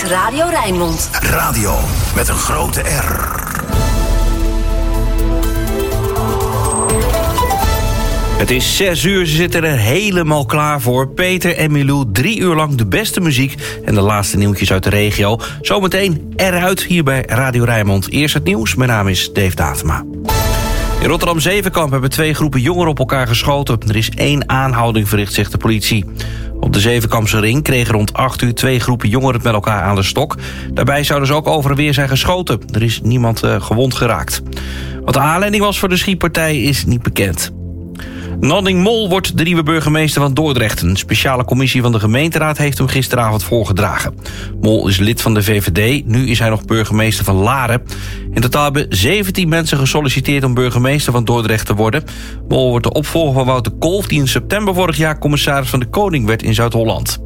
Radio Rijnmond. Radio met een grote R. Het is 6 uur, ze zitten er helemaal klaar voor. Peter en Milou, 3 uur lang de beste muziek en de laatste nieuwtjes uit de regio. Zometeen eruit hier bij Radio Rijnmond. Eerst het nieuws, mijn naam is Dave Datema. In Rotterdam-Zevenkamp hebben 2 groepen jongeren op elkaar geschoten. Er is 1 aanhouding verricht, zegt de politie. Op de Zevenkampse ring kregen rond 8 uur 2 groepen jongeren het met elkaar aan de stok. Daarbij zouden ze ook over en weer zijn geschoten. Er is niemand gewond geraakt. Wat de aanleiding was voor de schietpartij is niet bekend. Nanning Mol wordt de nieuwe burgemeester van Dordrecht. Een speciale commissie van de gemeenteraad heeft hem gisteravond voorgedragen. Mol is lid van de VVD, nu is hij nog burgemeester van Laren. In totaal hebben 17 mensen gesolliciteerd om burgemeester van Dordrecht te worden. Mol wordt de opvolger van Wouter Kolff, die in september vorig jaar commissaris van de Koning werd in Zuid-Holland.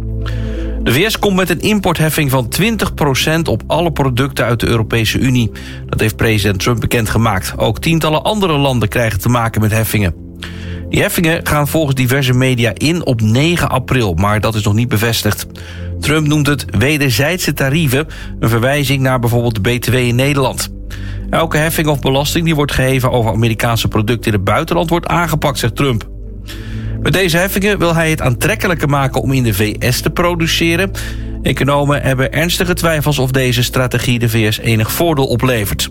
De VS komt met een importheffing van 20% op alle producten uit de Europese Unie. Dat heeft president Trump bekendgemaakt. Ook tientallen andere landen krijgen te maken met heffingen. Die heffingen gaan volgens diverse media in op 9 april, maar dat is nog niet bevestigd. Trump noemt het wederzijdse tarieven, een verwijzing naar bijvoorbeeld de BTW in Nederland. Elke heffing of belasting die wordt geheven over Amerikaanse producten in het buitenland wordt aangepakt, zegt Trump. Met deze heffingen wil hij het aantrekkelijker maken om in de VS te produceren. Economen hebben ernstige twijfels of deze strategie de VS enig voordeel oplevert.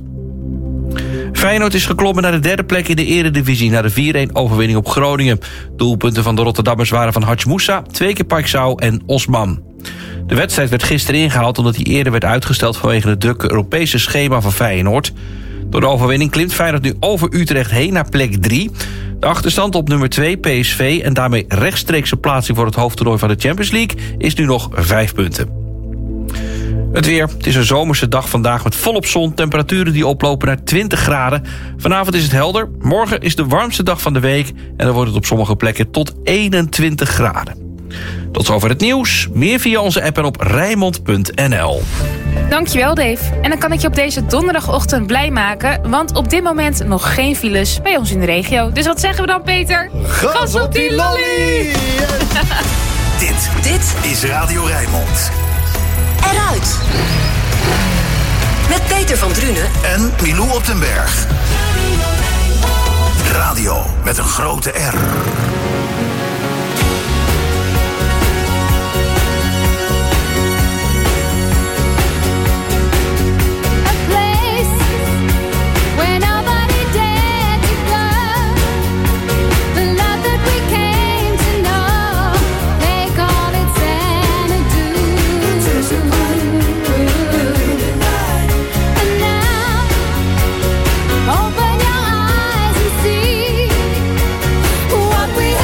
Feyenoord is geklommen naar de 3e plek in de eredivisie na de 4-1 overwinning op Groningen. Doelpunten van de Rotterdammers waren van Hadj Moussa, 2 keer Paixão en Osman. De wedstrijd werd gisteren ingehaald omdat hij eerder werd uitgesteld vanwege het drukke Europese schema van Feyenoord. Door de overwinning klimt Feyenoord nu over Utrecht heen naar plek 3. De achterstand op nummer 2, PSV, en daarmee rechtstreekse plaatsing voor het hoofdtoernooi van de Champions League is nu nog 5 punten. Het weer. Het is een zomerse dag vandaag met volop zon. Temperaturen die oplopen naar 20 graden. Vanavond is het helder. Morgen is de warmste dag van de week. En dan wordt het op sommige plekken tot 21 graden. Tot zover het nieuws. Meer via onze app en op Rijnmond.nl. Dankjewel, Dave. En dan kan ik je op deze donderdagochtend blij maken, want op dit moment nog geen files bij ons in de regio. Dus wat zeggen we dan, Peter? Gas op die lolly! Dit is Radio Rijnmond. Eruit. Met Peter van Drunen En Milou op den Berg. Radio met een grote R. Open your eyes and see what we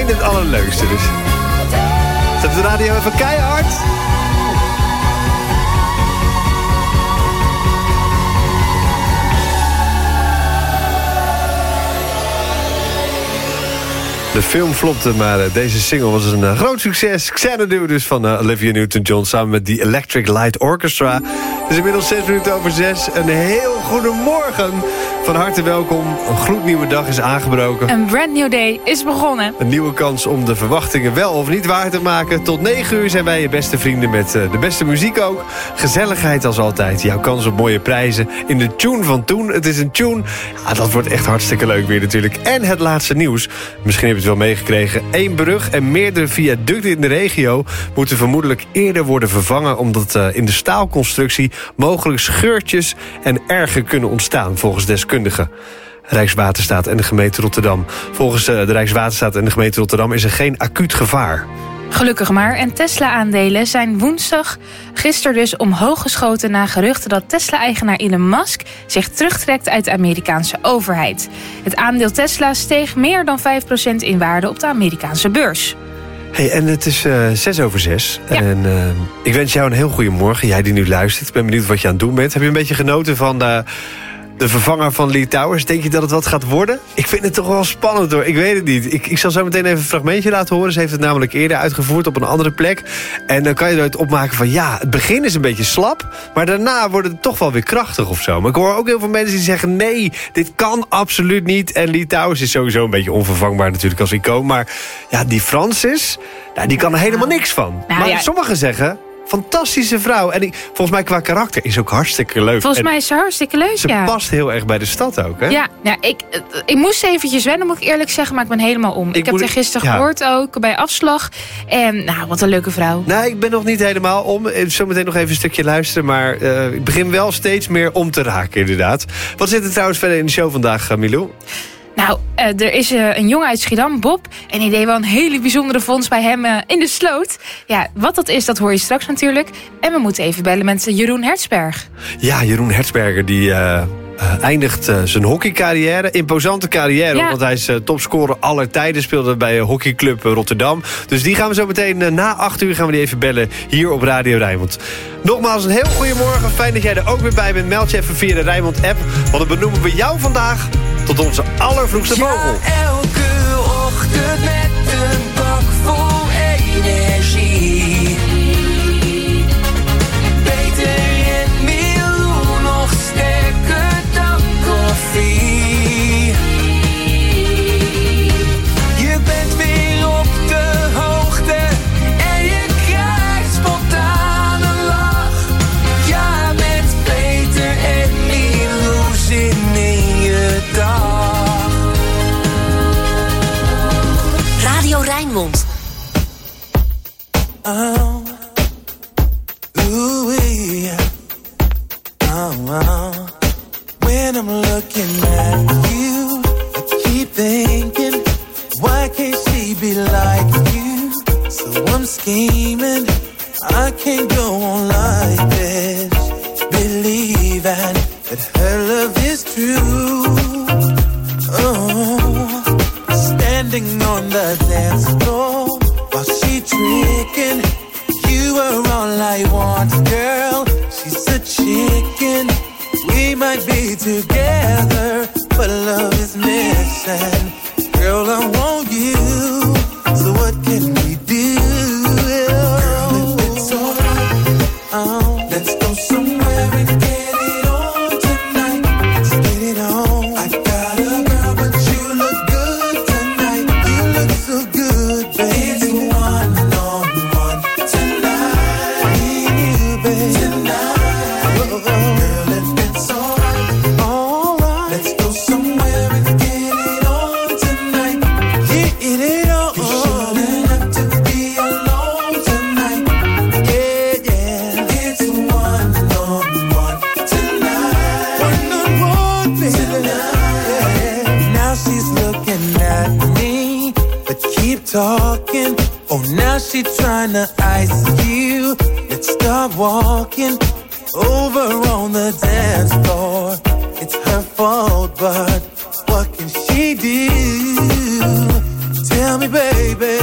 vind het allerleukste. Dus zet de radio even keihard. De film flopte, maar deze single was een groot succes. Xanadu dus van Olivia Newton-John samen met The Electric Light Orchestra. Het is inmiddels 6:06. Een heel goedemorgen. Van harte welkom. Een gloednieuwe dag is aangebroken. Een brand new day is begonnen. Een nieuwe kans om de verwachtingen wel of niet waar te maken. Tot 9 uur zijn wij je beste vrienden met de beste muziek ook. Gezelligheid als altijd. Jouw kans op mooie prijzen in de tune van toen. Het is een tune. Ja, dat wordt echt hartstikke leuk weer natuurlijk. En het laatste nieuws. Misschien heb je het wel meegekregen. 1 brug en meerdere viaducten in de regio moeten vermoedelijk eerder worden vervangen, omdat in de staalconstructie mogelijk scheurtjes en ergen kunnen ontstaan volgens deskundigen. Rijkswaterstaat en de gemeente Rotterdam. Volgens de Rijkswaterstaat en de gemeente Rotterdam is er geen acuut gevaar. Gelukkig maar. En Tesla-aandelen zijn woensdag gisteren dus omhoog geschoten na geruchten dat Tesla-eigenaar Elon Musk zich terugtrekt uit de Amerikaanse overheid. Het aandeel Tesla steeg meer dan 5% in waarde op de Amerikaanse beurs. Hey, en het is 6:06. Ja. En ik wens jou een heel goede morgen. Jij die nu luistert. Ik ben benieuwd wat je aan het doen bent. Heb je een beetje genoten van de vervanger van Lee Towers? Denk je dat het wat gaat worden? Ik vind het toch wel spannend hoor. Ik weet het niet. Ik zal zo meteen even een fragmentje laten horen. Ze heeft het namelijk eerder uitgevoerd op een andere plek. En dan kan je eruit opmaken van ja, het begin is een beetje slap. Maar daarna wordt het toch wel weer krachtig of zo. Maar ik hoor ook heel veel mensen die zeggen nee, dit kan absoluut niet. En Lee Towers is sowieso een beetje onvervangbaar natuurlijk als icoon. Maar ja, die Francis, nou, die kan er helemaal niks van. Nou, maar ja, sommigen zeggen, fantastische vrouw. En volgens mij qua karakter is ook hartstikke leuk. Volgens mij is ze hartstikke leuk, Ze past heel erg bij de stad ook, hè? Ja, ik moest eventjes wennen, moet ik eerlijk zeggen, maar ik ben helemaal om. Ik heb haar gisteren gehoord ook, bij afslag. En nou, wat een leuke vrouw. Nou, ik ben nog niet helemaal om. Zometeen nog even een stukje luisteren. Maar ik begin wel steeds meer om te raken, inderdaad. Wat zit er trouwens verder in de show vandaag, Milou? Nou, er is een jongen uit Schiedam, Bob. En die deed wel een hele bijzondere vondst bij hem in de sloot. Ja, wat dat is, dat hoor je straks natuurlijk. En we moeten even bellen met Jeroen Hertzberg. Ja, Jeroen Hertzberger, die eindigt zijn hockeycarrière. Imposante carrière, Ja. want hij is topscorer aller tijden. Speelde bij hockeyclub Rotterdam. Dus die gaan we zo meteen na 8 uur gaan we die even bellen hier op Radio Rijnmond. Nogmaals een heel goedemorgen. Fijn dat jij er ook weer bij bent. Meld je even via de Rijnmond-app. Want dan benoemen we jou vandaag tot onze allervroegste vogel. Ja, elke ochtend met een bak vol energie. Peter en Milou, nog sterker dan koffie. Je bent weer op de hoogte en je krijgt spontaan een lach. Ja, met Peter en Milou, zin in je dag. Radio Rijnmond. Oh, ooh, yeah. Oh. When I'm looking at you, I keep thinking, why can't she be like you? So I'm scheming, I can't go on like this, believing that her love is true. Oh, standing on the dance floor while she tricking. You are all I want, girl. She's a chicken. We might be together, but love is missing. Girl, I want you. So what can we do? Girl, if it's alright, let's go somewhere and get it on tonight. Let's get it on. I got a girl, but you look good tonight. You look so good, baby. It's one-on-one tonight. Me and you, baby. Tonight. Girl, if it's alright, let's go somewhere and get it on tonight. Get it on. You shouldn't have to be alone tonight. Yeah. It's one-on-one tonight. One-on-one, baby. Tonight. Now she's looking at me, but keep talking. Oh, now she tryna ice you. Let's start walking over on the dance floor. It's her fault, but what can she do? Tell me, baby.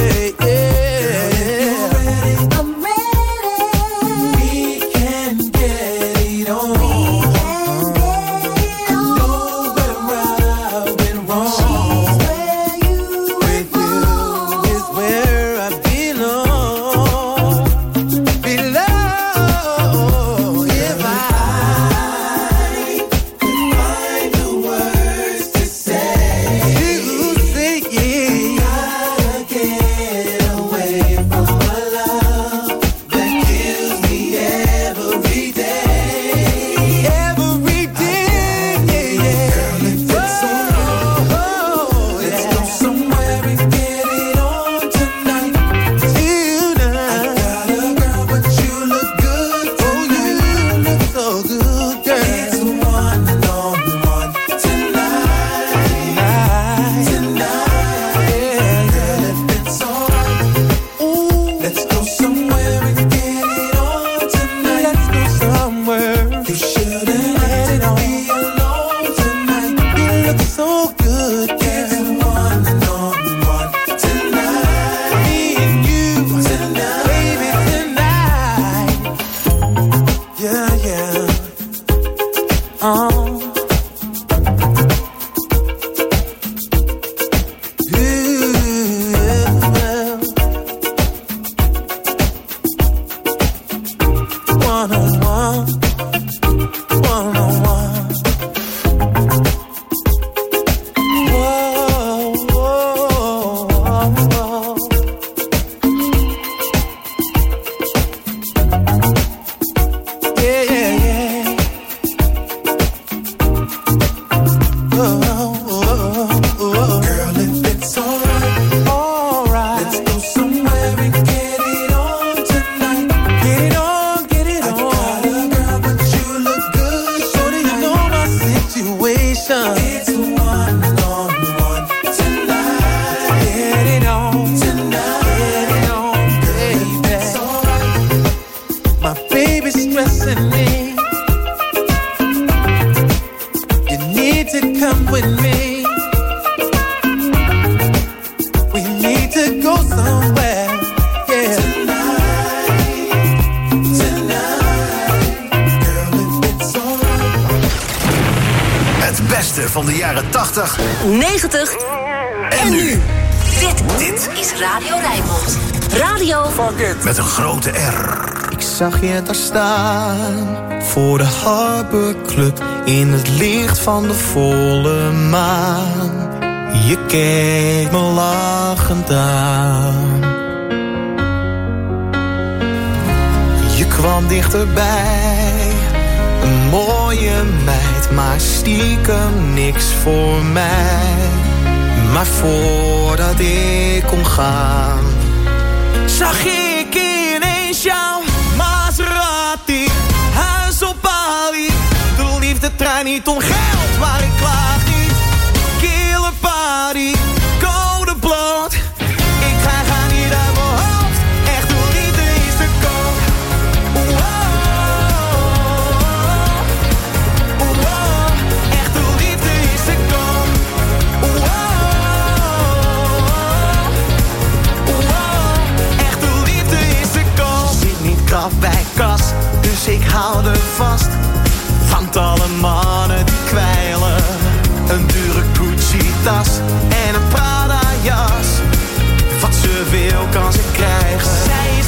Van de jaren 80, 90 en nu. Dit is Radio Rijnmond. Radio met een grote R. Ik zag je daar staan voor de Harbor Club in het licht van de volle maan. Je keek me lachend aan. Je kwam dichterbij, een mooie meid, maar stiekem niks voor mij. Maar voordat ik kon gaan, zag ik ineens jouw Maserati, huis op Bali. De liefde draait niet om geld, maar ik klaag niet. Killer party, code bloot. Ik ga niet uit mijn hoofd, echt de liefde is te koop. Echt de liefde is te koop. Echt de liefde is te koop. Zit niet kaf bij kas, dus ik hou er vast. Want alle mannen die kwijlen, een dure Gucci-tas en een Prada-jas. Wat ze wil kan ze krijgen. Zij is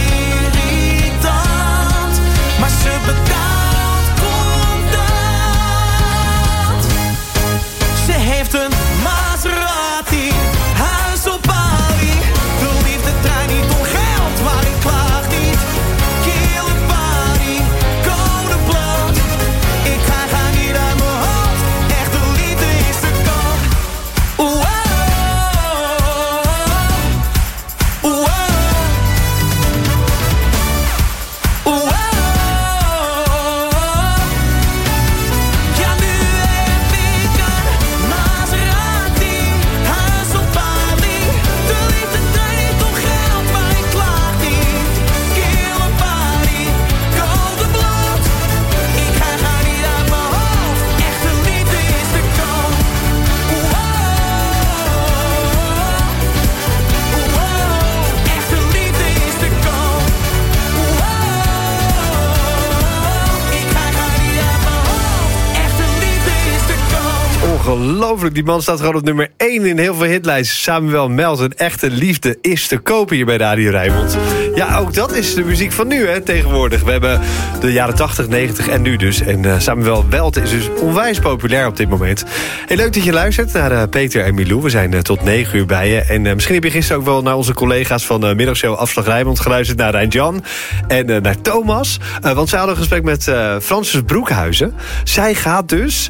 irritant, maar ze betaalt contant. Ze heeft een Maserati, huis op Bali. De liefde draait niet om geld, maar ik klaag niet. Killer party, code bloot. Ik ga niet uit mijn hoofd, echt de liefde is te koop. Ongelooflijk, die man staat gewoon op nummer 1 in heel veel hitlijsten. Samuel Mels, een echte liefde is te kopen hier bij Radio Rijnmond. Ja, ook dat is de muziek van nu, hè, tegenwoordig. We hebben de jaren 80, 90 en nu dus. En Samuel Welt is dus onwijs populair op dit moment. Hey, leuk dat je luistert naar Peter en Milou. We zijn tot 9 uur bij je. En misschien heb je gisteren ook wel naar onze collega's van Middagshow Afslag Rijnmond geluisterd. Naar Rijn-Jan en naar Thomas. Want zij hadden een gesprek met Francis Broekhuizen. Zij gaat dus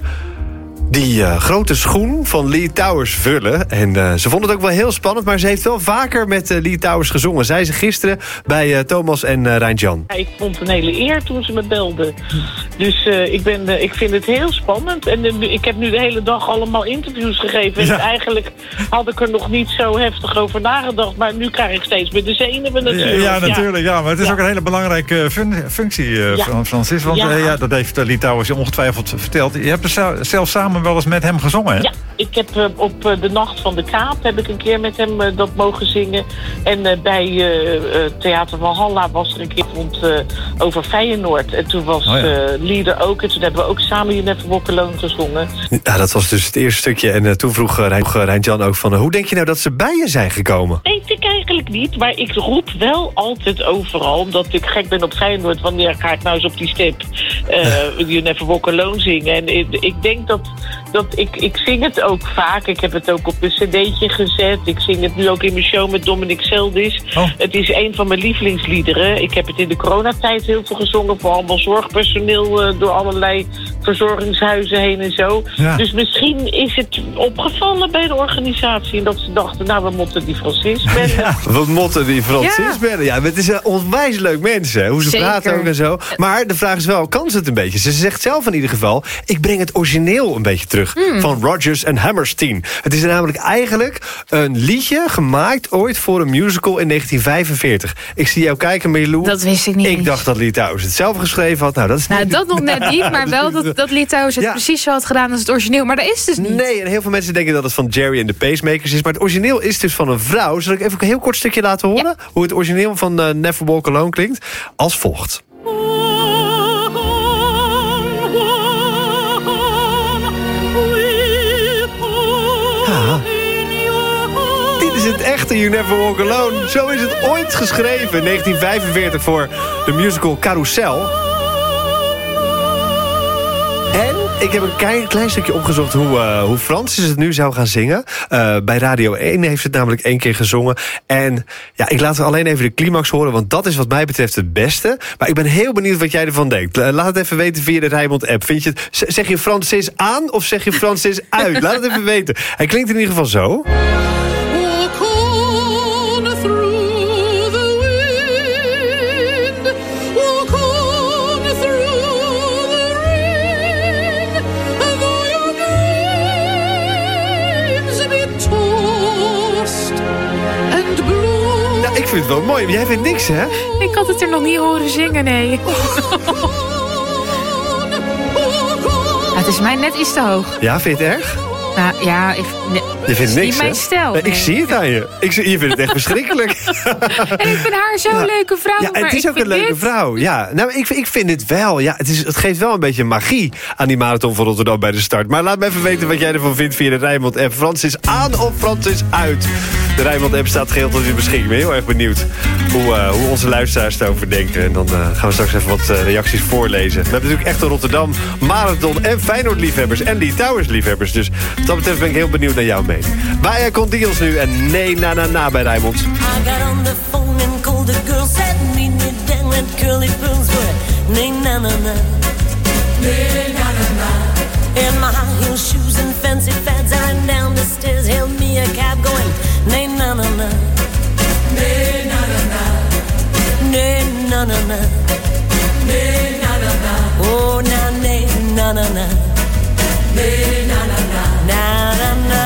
die grote schoen van Lee Towers vullen. En ze vond het ook wel heel spannend, maar ze heeft wel vaker met Lee Towers gezongen. Zei ze gisteren bij Thomas en Rijn-Jan. Ik vond het een hele eer toen ze me belden. Dus ik vind het heel spannend. En ik heb nu de hele dag allemaal interviews gegeven. Ja. En eigenlijk had ik er nog niet zo heftig over nagedacht. Maar nu krijg ik steeds meer de zenuwen natuurlijk. Ja, natuurlijk. Ja, maar het is ook een hele belangrijke functie van Francis. Want dat heeft Lee Towers je ongetwijfeld verteld. Je hebt er zelf samen wel eens met hem gezongen, hè? Ja, ik heb op de Nacht van de Kaap heb ik een keer met hem dat mogen zingen. En bij Theater Valhalla was er een keer over Feyenoord. En toen was Lee er ook. En toen hebben we ook samen You Never Walk Alone gezongen. Ja, dat was dus het eerste stukje. En toen vroeg Rijn-Jan ook van, hoe denk je nou dat ze bij je zijn gekomen? Weet ik eigenlijk niet, maar ik roep wel altijd overal. Omdat ik gek ben op Feyenoord. Wanneer ga ik nou eens op die stip You Never Walk Alone zingen? En ik denk dat ik zing het ook vaak. Ik heb het ook op een cd'tje gezet. Ik zing het nu ook in mijn show met Dominic Seldis. Oh. Het is een van mijn lievelingsliederen. Ik heb het in de coronatijd heel veel gezongen. Voor allemaal zorgpersoneel door allerlei verzorgingshuizen heen en zo. Ja. Dus misschien is het opgevallen bij de organisatie. En dat ze dachten, nou, we moeten die Francis bellen. Ja, we moeten die Francis bellen. Ja, het is een onwijs leuk mens, hè. Hoe ze praten ook en zo. Maar de vraag is wel, kan ze het een beetje? Ze zegt zelf in ieder geval, ik breng het origineel een beetje terug. Van Rodgers en Hammerstein. Het is namelijk eigenlijk een liedje gemaakt ooit voor een musical in 1945. Ik zie jou kijken, Milou. Dat wist ik niet. Ik dacht dat Lee Towers het zelf geschreven had. Nou, dat nog net niet, maar wel dat Lee Towers het precies zo had gedaan als het origineel. Maar dat is dus niet. Nee, en heel veel mensen denken dat het van Jerry and the Pacemakers is. Maar het origineel is dus van een vrouw. Zal ik even een heel kort stukje laten horen? Ja. Hoe het origineel van Never Walk Alone klinkt? Als volgt. Dit is het echte You Never Walk Alone. Zo is het ooit geschreven in 1945 voor de musical Carousel. En ik heb een klein stukje opgezocht hoe Francis het nu zou gaan zingen. Bij Radio 1 heeft het namelijk 1 keer gezongen. En ja, ik laat alleen even de climax horen, want dat is wat mij betreft het beste. Maar ik ben heel benieuwd wat jij ervan denkt. Laat het even weten via de Rijnmond-app. Vind je het, zeg je Francis aan of zeg je Francis uit? Laat het even weten. Hij klinkt in ieder geval zo. Ik vind het wel mooi, maar jij vindt niks, hè? Ik had het er nog niet horen zingen, nee. Het is mij net iets te hoog. Ja, vind je het erg? Nou, ja, je vindt niks, niet mijn stijl. Nee. Ik zie het aan je. Je vindt het echt verschrikkelijk. En ik vind haar zo'n leuke vrouw. Ja, het is ook een leuke vrouw. Ja, nou, ik vind het wel. Ja, het geeft wel een beetje magie aan die marathon van Rotterdam bij de start. Maar laat me even weten wat jij ervan vindt via de Rijnmond-app. Francis aan of Francis uit? De Rijnmond-app staat geheel tot uw beschikking. Ik ben heel erg benieuwd hoe onze luisteraars erover denken. En dan gaan we straks even wat reacties voorlezen. We hebben natuurlijk echt een Rotterdam marathon en Feyenoord-liefhebbers en die Towers-liefhebbers. Dus wat dat betreft ben ik heel benieuwd naar jouw mening. Baya con Dios nu en nee na na na bij Rijnmond. I got on the phone and called the girl, said meet me down with curly pearls were nee na na na. Nee na na na. In my high heel shoes and fancy fads, I ran down the stairs, hailed me a cab going nee na na na. Nee na na na. Nee na na na. Nee na na na. Oh na nee na na na. Nee na na na. Na na na.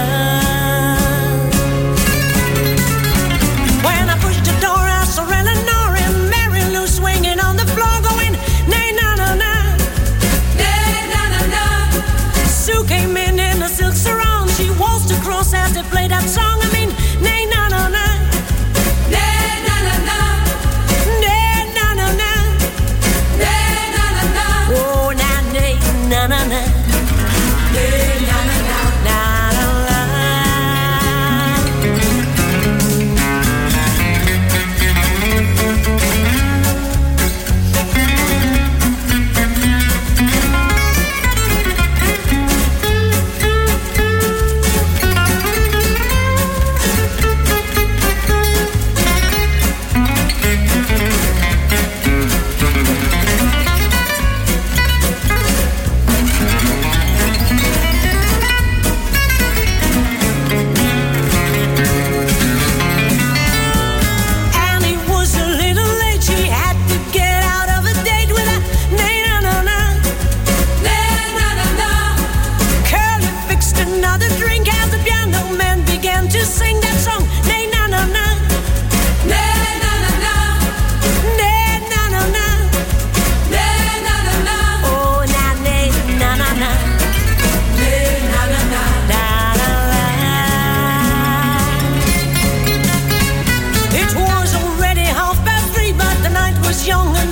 When I pushed the door, I saw Eleanor and Mary Lou swinging on the floor, going nay na na na, nay na na na. Sue came in a silk sarong. She waltzed across as they played that song. I mean, nay na na na, nay na na na, nay na na na, nay na na na. Oh na nay na na na. Nay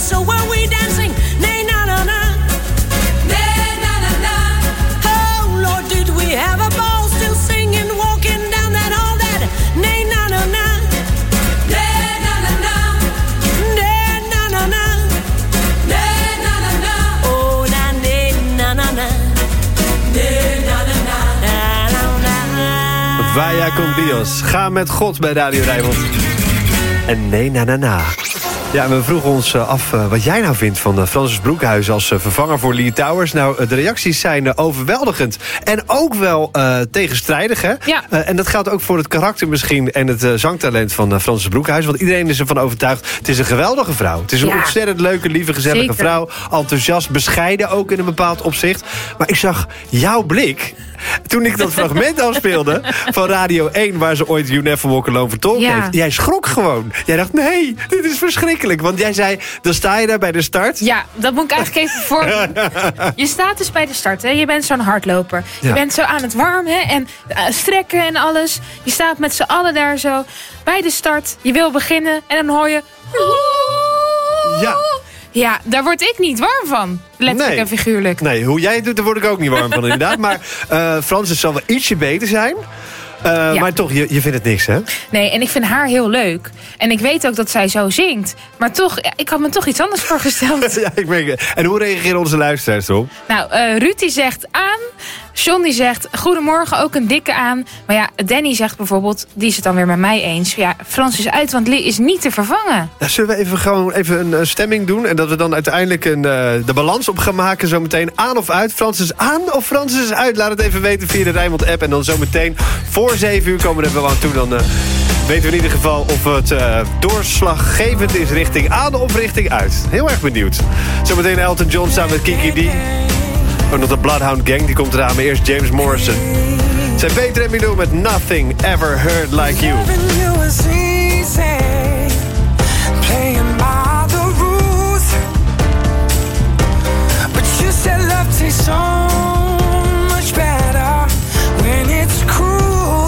so were we dancing. Nay, na, na, na. Nay, na, na, na. Oh, Lord, did we have a ball still singing, walking down that hall that. Nay, na, na, na. Nay, na, na, na. Nay, na, na, na. Nay, na, na, na. Oh, na, nay, na, na, na. Nay, na, na, na. Na, na, na. Vaya con Dios. Ga met God bij Radio Rijnmond. En nee, na, na, na. Ja, we vroegen ons af wat jij nou vindt van Francis Broekhuis als vervanger voor Lee Towers. Nou, de reacties zijn overweldigend. En ook wel tegenstrijdig, hè? Ja. En dat geldt ook voor het karakter misschien en het zangtalent van Francis Broekhuis. Want iedereen is ervan overtuigd, het is een geweldige vrouw. Het is een ontzettend leuke, lieve, gezellige Zeker. vrouw. Enthousiast, bescheiden ook in een bepaald opzicht. Maar ik zag jouw blik toen ik dat fragment afspeelde van Radio 1... waar ze ooit You Never Walk Alone vertolkt heeft. Jij schrok gewoon. Jij dacht, nee, dit is verschrikkelijk. Want jij zei, dan sta je daar bij de start. Ja, dat moet ik eigenlijk even voor. Je staat dus bij de start, hè? Je bent zo'n hardloper. Je bent zo aan het warmen en strekken en alles. Je staat met z'n allen daar zo bij de start. Je wil beginnen en dan hoor je... Ja. Ja, daar word ik niet warm van. Letterlijk en figuurlijk. Nee, hoe jij het doet, daar word ik ook niet warm van inderdaad. Maar Francis zal wel ietsje beter zijn. Maar toch, je vindt het niks, hè? Nee, en ik vind haar heel leuk. En ik weet ook dat zij zo zingt. Maar toch, ik had me toch iets anders voorgesteld. Ja, ik merk het. En hoe reageren onze luisteraars erop? Nou, Ruud die zegt aan. John die zegt, goedemorgen, ook een dikke aan. Maar ja, Danny zegt bijvoorbeeld, die is het dan weer met mij eens. Ja, Frans is uit, want Lee is niet te vervangen. Nou, zullen we even een stemming doen? En dat we dan uiteindelijk de balans op gaan maken zometeen. Aan of uit? Frans is aan of Frans is uit? Laat het even weten via de Rijnmond app. En dan zometeen voor 7 uur komen we er wel aan toe. Dan weten we in ieder geval of het doorslaggevend is richting aan of richting uit. Heel erg benieuwd. Zometeen Elton John samen met Kiki D. Ook nog de Bloodhound Gang, die komt eraan. Maar eerst James Morrison. Het zijn Peter en Milou met Nothing Ever Heard Like You. Playing by the rules, but you said love tastes so much better when it's cruel.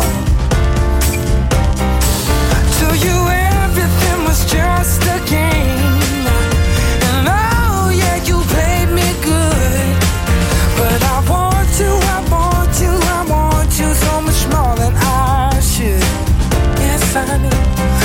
To you everything was just a game, and oh yeah, you played me good, but I want you, I want you, I want you so much more than I should. Yes, I do.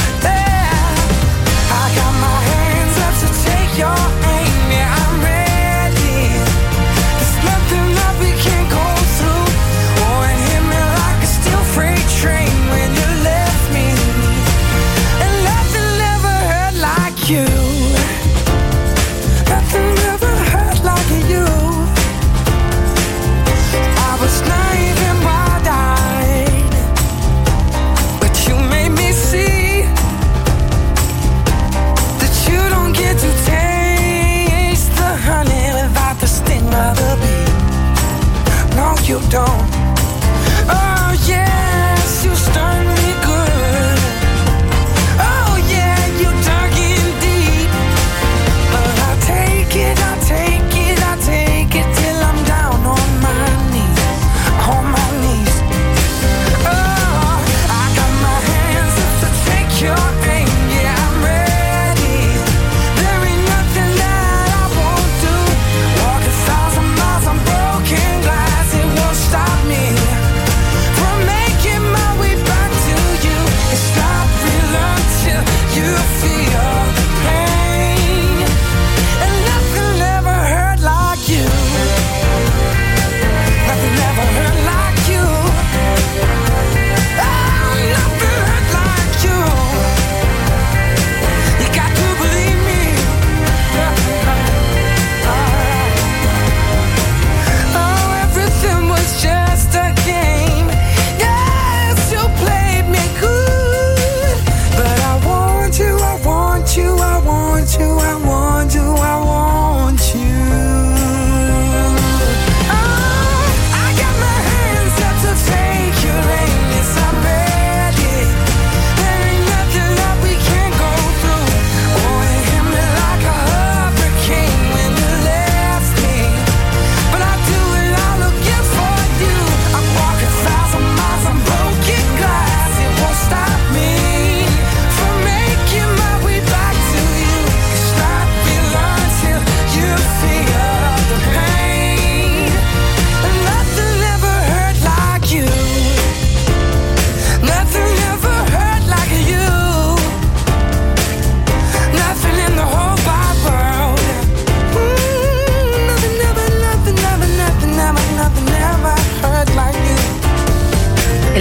You don't. Oh yes, you stung me good. Oh yeah, you dug in deep. But I take it, I take it, I take it till I'm down on my knees, on my knees. Oh, I got my hands up to take your aim. Yeah, I'm ready. There ain't nothing that I won't do. Walk 1,000 miles on broken glass. Stop me.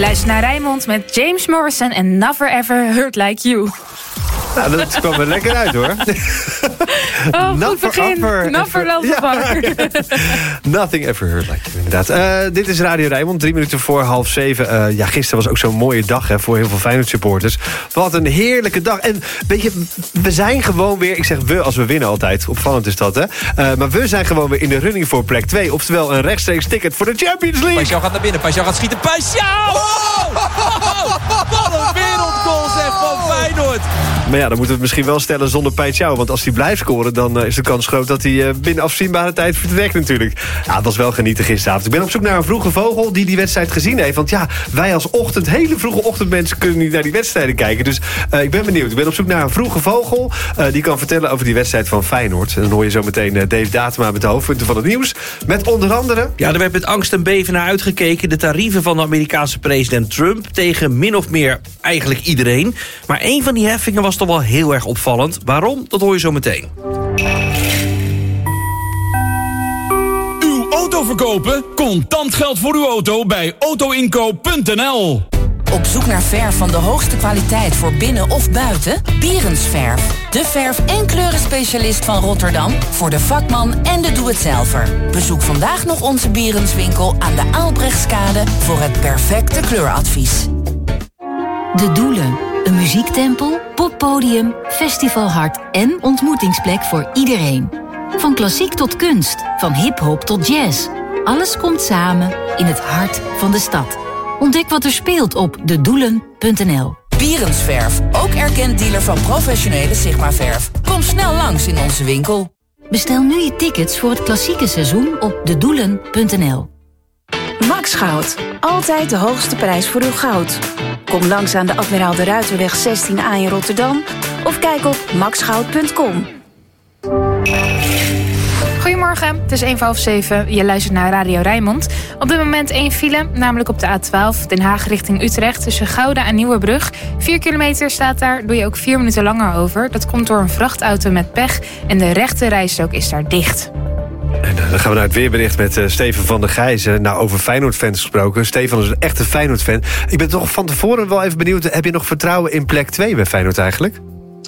luistert naar Rijnmond met James Morrison en Never Ever Hurt Like You. Nou, dat kwam er lekker uit, hoor. Goed begin. Never Nothing ever hurt like you, inderdaad. Dit is Radio Rijnmond, 3 minuten voor 6:30. Gisteren was ook zo'n mooie dag voor heel veel Feyenoord supporters. Wat een heerlijke dag. En weet je, we zijn gewoon weer... Ik zeg we als we winnen altijd. Opvallend is dat, hè? Maar we zijn gewoon weer in de running voor plek 2. Oftewel een rechtstreeks ticket voor de Champions League. Paixão gaat naar binnen. Paixão gaat schieten. Paixão! Wat een wereldgoal, zeg, van Feyenoord. Maar ja, dan moeten we het misschien wel stellen zonder Paixão. Want als hij blijft scoren, dan is de kans groot dat hij binnen afzienbare tijd vertrekt natuurlijk. Ja, het was wel genieten gisteravond. Ik ben op zoek naar een vroege vogel die wedstrijd gezien heeft. Want ja, wij als hele vroege ochtendmensen kunnen niet naar die wedstrijden kijken. Dus ik ben benieuwd. Ik ben op zoek naar een vroege vogel die kan vertellen over die wedstrijd van Feyenoord. En dan hoor je zo meteen Dave Datema met de hoofdpunten van het nieuws. Met onder andere... Ja, er werd met angst en beven naar uitgekeken. De tarieven van de Amerikaanse president Trump tegen min of meer eigenlijk iedereen. Maar één van die heffingen was toch wel heel erg opvallend. Waarom? Dat hoor je zo meteen. Uw auto verkopen? Contant geld voor uw auto bij autoinkoop.nl. Op zoek naar verf van de hoogste kwaliteit voor binnen of buiten? Bierensverf. De verf- en kleurenspecialist van Rotterdam voor de vakman en de doe-het-zelver. Bezoek vandaag nog onze Bierenswinkel aan de Aalbrechtskade voor het perfecte kleuradvies. De Doelen. Een muziektempel, poppodium, festivalhart en ontmoetingsplek voor iedereen. Van klassiek tot kunst, van hiphop tot jazz. Alles komt samen in het hart van de stad. Ontdek wat er speelt op dedoelen.nl. Bierensverf, ook erkend dealer van professionele Sigma-verf. Kom snel langs in onze winkel. Bestel nu je tickets voor het klassieke seizoen op dedoelen.nl. Max Goud. Altijd de hoogste prijs voor uw goud. Kom langs aan de Admiraal de Ruiterweg 16A in Rotterdam of kijk op maxgoud.com. Goedemorgen, het is 7:15. Je luistert naar Radio Rijnmond. Op dit moment 1 file, namelijk op de A12 Den Haag richting Utrecht tussen Gouda en Nieuwebrug. 4 kilometer staat daar, doe je ook 4 minuten langer over. Dat komt door een vrachtauto met pech en de rechte rijstrook is daar dicht. En dan gaan we naar het weerbericht met Steven van der Gijzen. Nou, over Feyenoord-fans gesproken. Stefan is een echte Feyenoord-fan. Ik ben toch van tevoren wel even benieuwd. Heb je nog vertrouwen in plek 2 bij Feyenoord eigenlijk?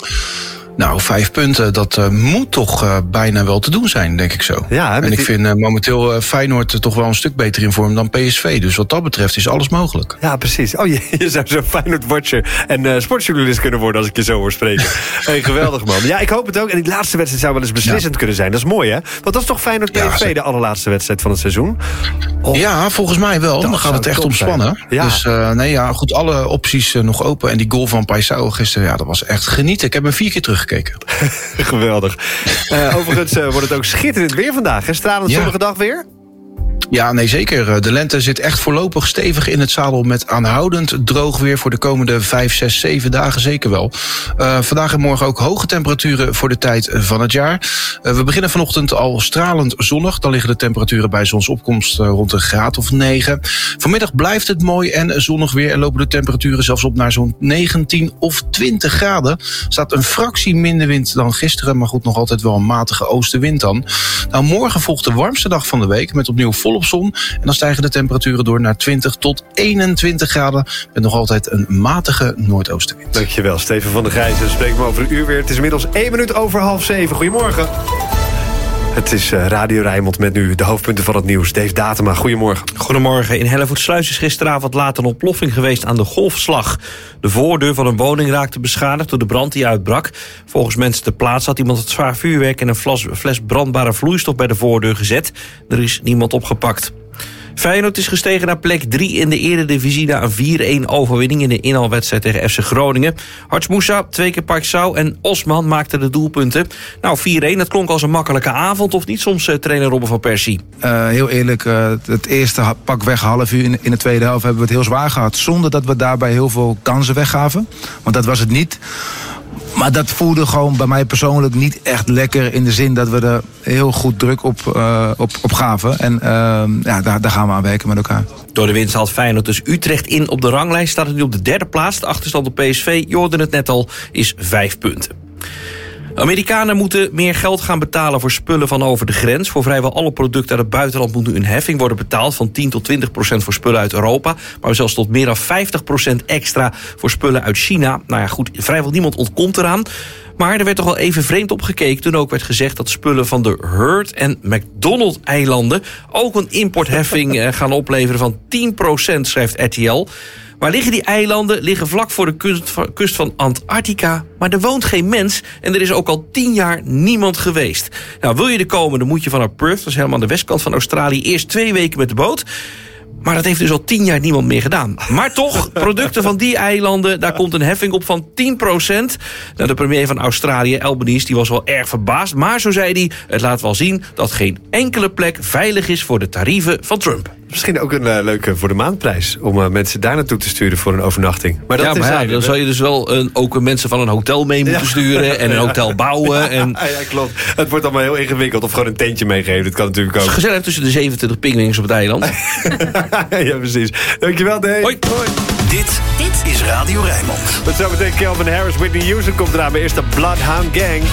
Nou, 5 punten, dat moet toch bijna wel te doen zijn, denk ik zo. Ja, en ik vind momenteel Feyenoord toch wel een stuk beter in vorm dan PSV. Dus wat dat betreft is alles mogelijk. Ja, precies. Oh, je zou zo'n Feyenoord-watcher en sportjournalist kunnen worden als ik je zo hoor spreken. Hey, geweldig, man. Ja, ik hoop het ook. En die laatste wedstrijd zou wel eens beslissend kunnen zijn. Dat is mooi, hè? Want dat is toch Feyenoord-PSV, de allerlaatste wedstrijd van het seizoen? Ja, volgens mij wel. Dan gaat het echt om spannen. Ja. Dus goed, alle opties nog open. En die goal van Paixão gisteren, ja, dat was echt genieten. Ik heb hem 4 keer teruggekeken. Geweldig. Overigens wordt het ook schitterend weer vandaag. Hè? Stralend zonnige dag weer? Ja, nee, zeker. De lente zit echt voorlopig stevig in het zadel met aanhoudend droog weer voor de komende 5, 6, 7 dagen zeker wel. Vandaag en morgen ook hoge temperaturen voor de tijd van het jaar. We beginnen vanochtend al stralend zonnig. Dan liggen de temperaturen bij zonsopkomst rond een graad of 9. Vanmiddag blijft het mooi en zonnig weer en lopen de temperaturen zelfs op naar zo'n 19 of 20 graden. Er staat een fractie minder wind dan gisteren, maar goed, nog altijd wel een matige oostenwind dan. Nou, morgen volgt de warmste dag van de week met opnieuw volop zon. En dan stijgen de temperaturen door naar 20 tot 21 graden. Met nog altijd een matige noordoostenwind. Dankjewel, Steven van der Gijzen. Spreek me over een uur weer. Het is inmiddels 1 minuut over 6:30. Goedemorgen. Het is Radio Rijnmond met nu de hoofdpunten van het nieuws. Dave Datema, goedemorgen. Goedemorgen. In Hellevoetsluis is gisteravond laat een ontploffing geweest aan de Golfslag. De voordeur van een woning raakte beschadigd door de brand die uitbrak. Volgens mensen ter plaatse had iemand het zwaar vuurwerk en een fles brandbare vloeistof bij de voordeur gezet. Er is niemand opgepakt. Feyenoord is gestegen naar plek 3 in de Eredivisie na een 4-1 overwinning in de inhaalwedstrijd tegen FC Groningen. Harts Moussa, 2 keer Paixão en Osman maakten de doelpunten. Nou, 4-1, dat klonk als een makkelijke avond, of niet soms, trainer Robben van Persie? Heel eerlijk, het eerste pakweg half uur in de tweede helft hebben we het heel zwaar gehad. Zonder dat we daarbij heel veel kansen weggaven. Want dat was het niet. Maar dat voelde gewoon bij mij persoonlijk niet echt lekker, in de zin dat we er heel goed druk op gaven. En daar gaan we aan werken met elkaar. Door de winst haalt Feyenoord dus Utrecht in op de ranglijst. Staat het nu op de 3e plaats. De achterstand op PSV, je hoorde het net al, is 5 punten. Amerikanen moeten meer geld gaan betalen voor spullen van over de grens. Voor vrijwel alle producten uit het buitenland moet nu een heffing worden betaald van 10 tot 20% voor spullen uit Europa, maar zelfs tot meer dan 50% extra voor spullen uit China. Nou ja, goed, vrijwel niemand ontkomt eraan. Maar er werd toch wel even vreemd op gekeken toen ook werd gezegd dat spullen van de Heard en McDonald-eilanden ook een importheffing gaan opleveren van 10%, schrijft RTL. Waar liggen die eilanden? Liggen vlak voor de kust van Antarctica. Maar er woont geen mens en er is ook al 10 jaar niemand geweest. Nou, wil je er komen, dan moet je vanaf Perth, dat is helemaal aan de westkant van Australië, eerst 2 weken met de boot. Maar dat heeft dus al 10 jaar niemand meer gedaan. Maar toch, producten van die eilanden, daar komt een heffing op van 10%. Nou, de premier van Australië, Albanese, die was wel erg verbaasd. Maar zo zei hij, het laat wel zien dat geen enkele plek veilig is voor de tarieven van Trump. Misschien ook een leuke voor de maandprijs. Om mensen daar naartoe te sturen voor een overnachting. Maar dat dan zou je dus wel ook mensen van een hotel mee moeten sturen. En een hotel bouwen. En... Ja, klopt. Het wordt allemaal heel ingewikkeld. Of gewoon een tentje meegeven. Dat kan natuurlijk ook. Het is gezellig tussen de 27 pinguïns op het eiland. Ja, precies. Dankjewel, Dave. Hoi. Dit is Radio Rijnmond. Met zometeen Calvin Harris, Whitney Houston komt eraan. Maar eerst de Bloodhound Gang.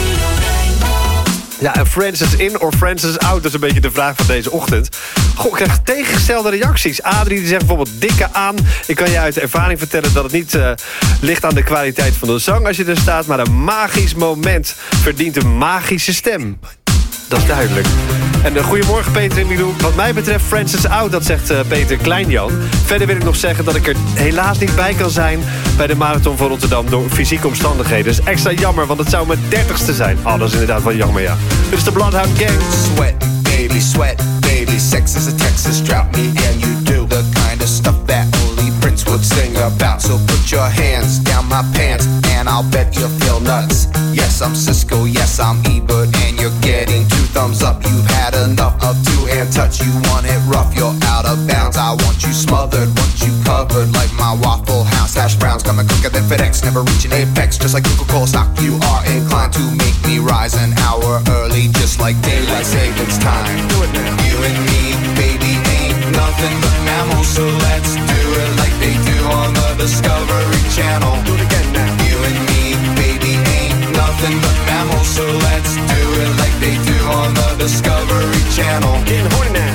Ja, en Francis in of Francis out, dat is een beetje de vraag van deze ochtend. Goh, ik krijg tegengestelde reacties. Adrie die zegt bijvoorbeeld dikke aan. Ik kan je uit ervaring vertellen dat het niet ligt aan de kwaliteit van de zang als je er staat, maar een magisch moment verdient een magische stem. Dat is duidelijk. En goedemorgen Peter en Milou. Wat mij betreft Francis out, dat zegt Peter Kleinjan. Verder wil ik nog zeggen dat ik er helaas niet bij kan zijn bij de Marathon van Rotterdam door fysieke omstandigheden. Dat is extra jammer, want het zou mijn 30ste zijn. Oh, dat is inderdaad wel jammer, ja. Dit is de Bloodhound Gang. Sweat, baby, sex is a Texas drought. Me and you do the kind of stuff that only Prince would sing about. So put your hands down my pants and I'll bet you'll feel nuts. Yes, I'm Cisco, yes, I'm Ebert, and you're getting 2 thumbs up. You've had enough of 2-hand touch. You want it rough, you're out of bounds. I want you smothered, want you covered like my Waffle House. Hash browns coming quicker than FedEx, never reaching apex. Just like Coca-Cola stock, you are inclined to make me rise an hour early, just like daylight savings time. Do it now. You and me, baby, ain't nothing but mammals, so let's do it like they do on the Discovery Channel. Do it again now. You and me, baby, ain't nothing but mammals, so let's do it like they do on the Discovery Channel. Getting horny now.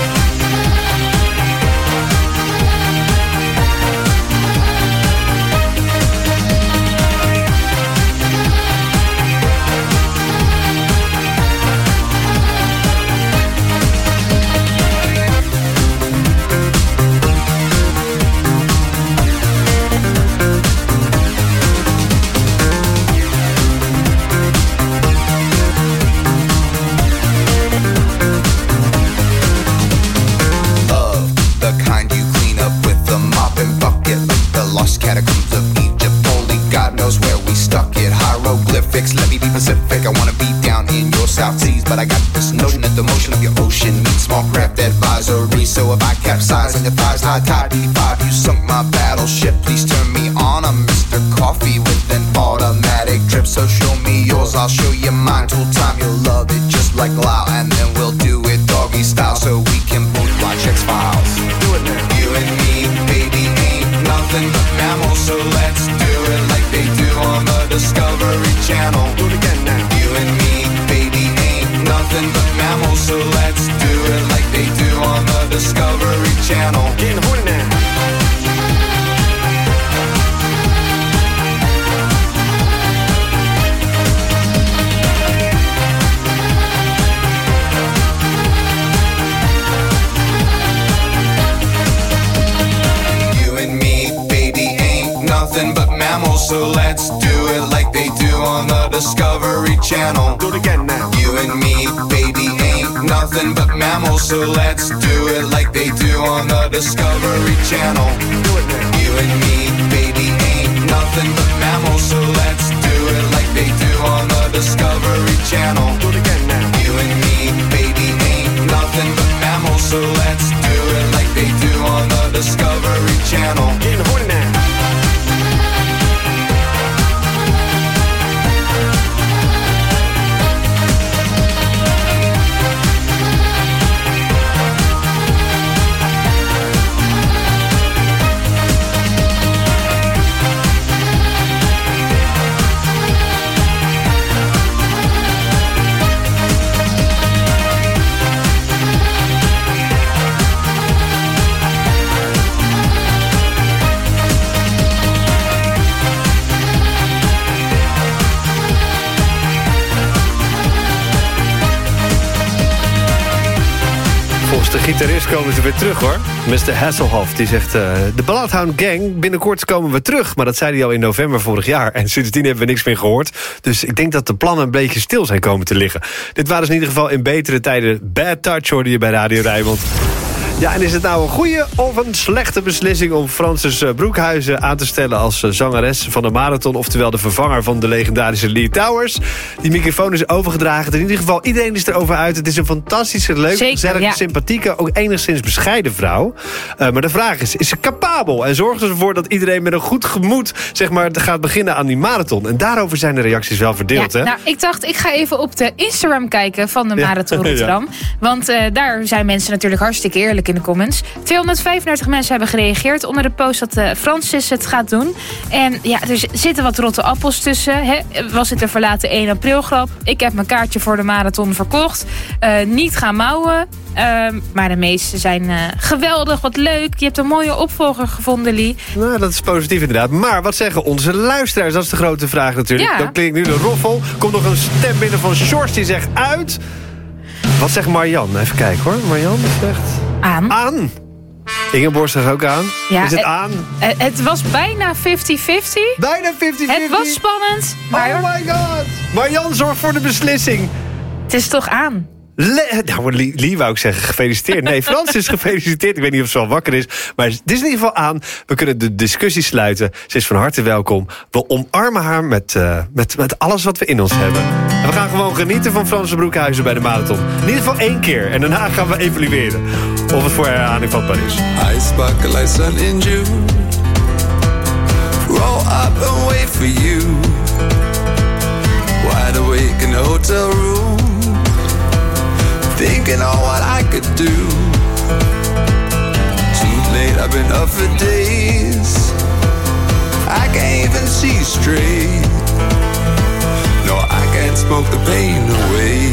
Catacombs of Egypt, only God knows where we stuck it. Hieroglyphics, let me be Pacific. I wanna be down in your South Seas, but I got this notion that the motion of your ocean meets small craft advisory. So if I capsize on your thighs, high tide D5, you sunk my battleship. Please turn me on. I'm Mr. Coffee with an automatic drip. So show me yours, I'll show you mine. Tool time, you'll love it just like Lao, and then we'll do it doggy style so we can both watch X-Files. Do it now. You and me, baby, ain't nothing but mammals, so let's do it like they do on the Discovery Channel. Do it again now. You and me, baby, ain't nothing but mammals, so let's do it like they do on the Discovery Channel. Getting horny now. Nothing but mammals, so let's do it like they do on the Discovery Channel. Do it again now. You and me, baby, ain't nothing but mammals, so let's do it like they do on the Discovery Channel. Do it now. You and me, baby, ain't nothing but mammals, so let's do it like they do on the Discovery Channel. Do it again now. You and me, baby, ain't nothing but mammals, so let's do it like they do on the Discovery Channel. Getting horny now. de gitarist komen ze weer terug, hoor. Mr. Hasselhoff, die zegt... de Bloodhound Gang, binnenkort komen we terug. Maar dat zei hij al in november vorig jaar. En sindsdien hebben we niks meer gehoord. Dus ik denk dat de plannen een beetje stil zijn komen te liggen. Dit waren dus in ieder geval in betere tijden. Bad Touch hoorde je bij Radio Rijnmond. Ja, en is het nou een goede of een slechte beslissing... om Frances Broekhuizen aan te stellen als zangeres van de marathon... oftewel de vervanger van de legendarische Lee Towers? Die microfoon is overgedragen. In ieder geval, iedereen is erover uit. Het is een fantastische, leuke, gezellige, sympathieke... ook enigszins bescheiden vrouw. Maar de vraag is ze capabel? En zorgen ze ervoor dat iedereen met een goed gemoed... zeg maar, gaat beginnen aan die marathon? En daarover zijn de reacties wel verdeeld, hè? Nou, ik dacht, ik ga even op de Instagram kijken van de Marathon Rotterdam. Want daar zijn mensen natuurlijk hartstikke eerlijk in de comments. 235 mensen hebben gereageerd onder de post dat Francis het gaat doen. En ja, er zitten wat rotte appels tussen. Hè? Was het een verlaten 1 april grap? Ik heb mijn kaartje voor de marathon verkocht. Niet gaan mouwen. Maar de meeste zijn geweldig, wat leuk. Je hebt een mooie opvolger gevonden, Lee. Nou, dat is positief inderdaad. Maar wat zeggen onze luisteraars? Dat is de grote vraag natuurlijk. Ja. Dan klinkt nu de roffel. Komt nog een stem binnen van Sjors die zegt uit. Wat zegt Marjan? Even kijken hoor. Marjan zegt... Aan. Ingeborg zegt ook aan. Ja, is het aan? Het was bijna 50-50. Bijna 50-50. Het was spannend. Maar oh my god. Marjan zorgt voor de beslissing. Het is toch aan. Nou, Lee wou ik zeggen, gefeliciteerd. Nee, Frans is gefeliciteerd. Ik weet niet of ze al wakker is. Maar het is in ieder geval aan. We kunnen de discussie sluiten. Ze is van harte welkom. We omarmen haar met alles wat we in ons hebben. En we gaan gewoon genieten van Franse Broekhuizen bij de marathon. In ieder geval 1 keer. En daarna gaan we evalueren of het voor herhaling vatbaar is. I sparkle like sun in June. Roll up and wait for you. Wide awake in a hotel room. Thinking on what I could do. Too late, I've been up for days. I can't even see straight. No, I can't smoke the pain away.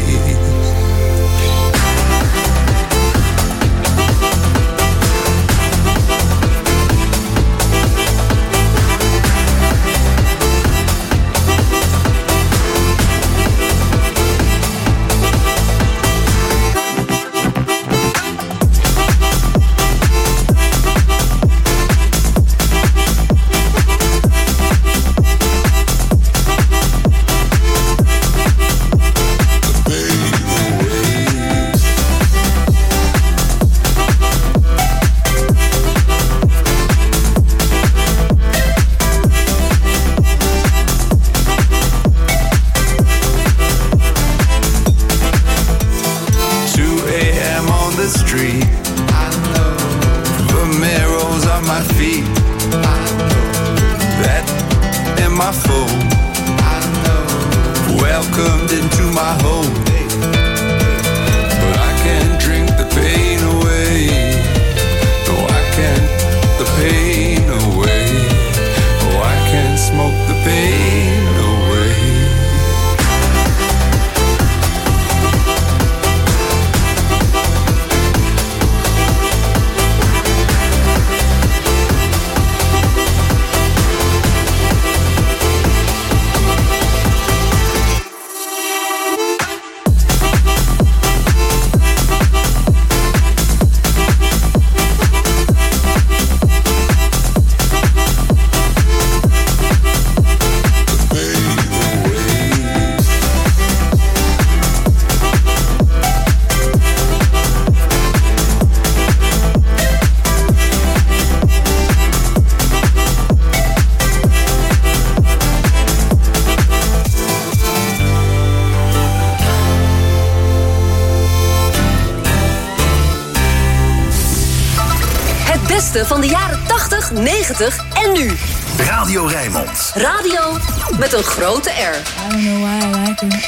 Van de jaren 80, 90 en nu. Radio Rijnmond. Radio met een grote R. I don't know why I like it.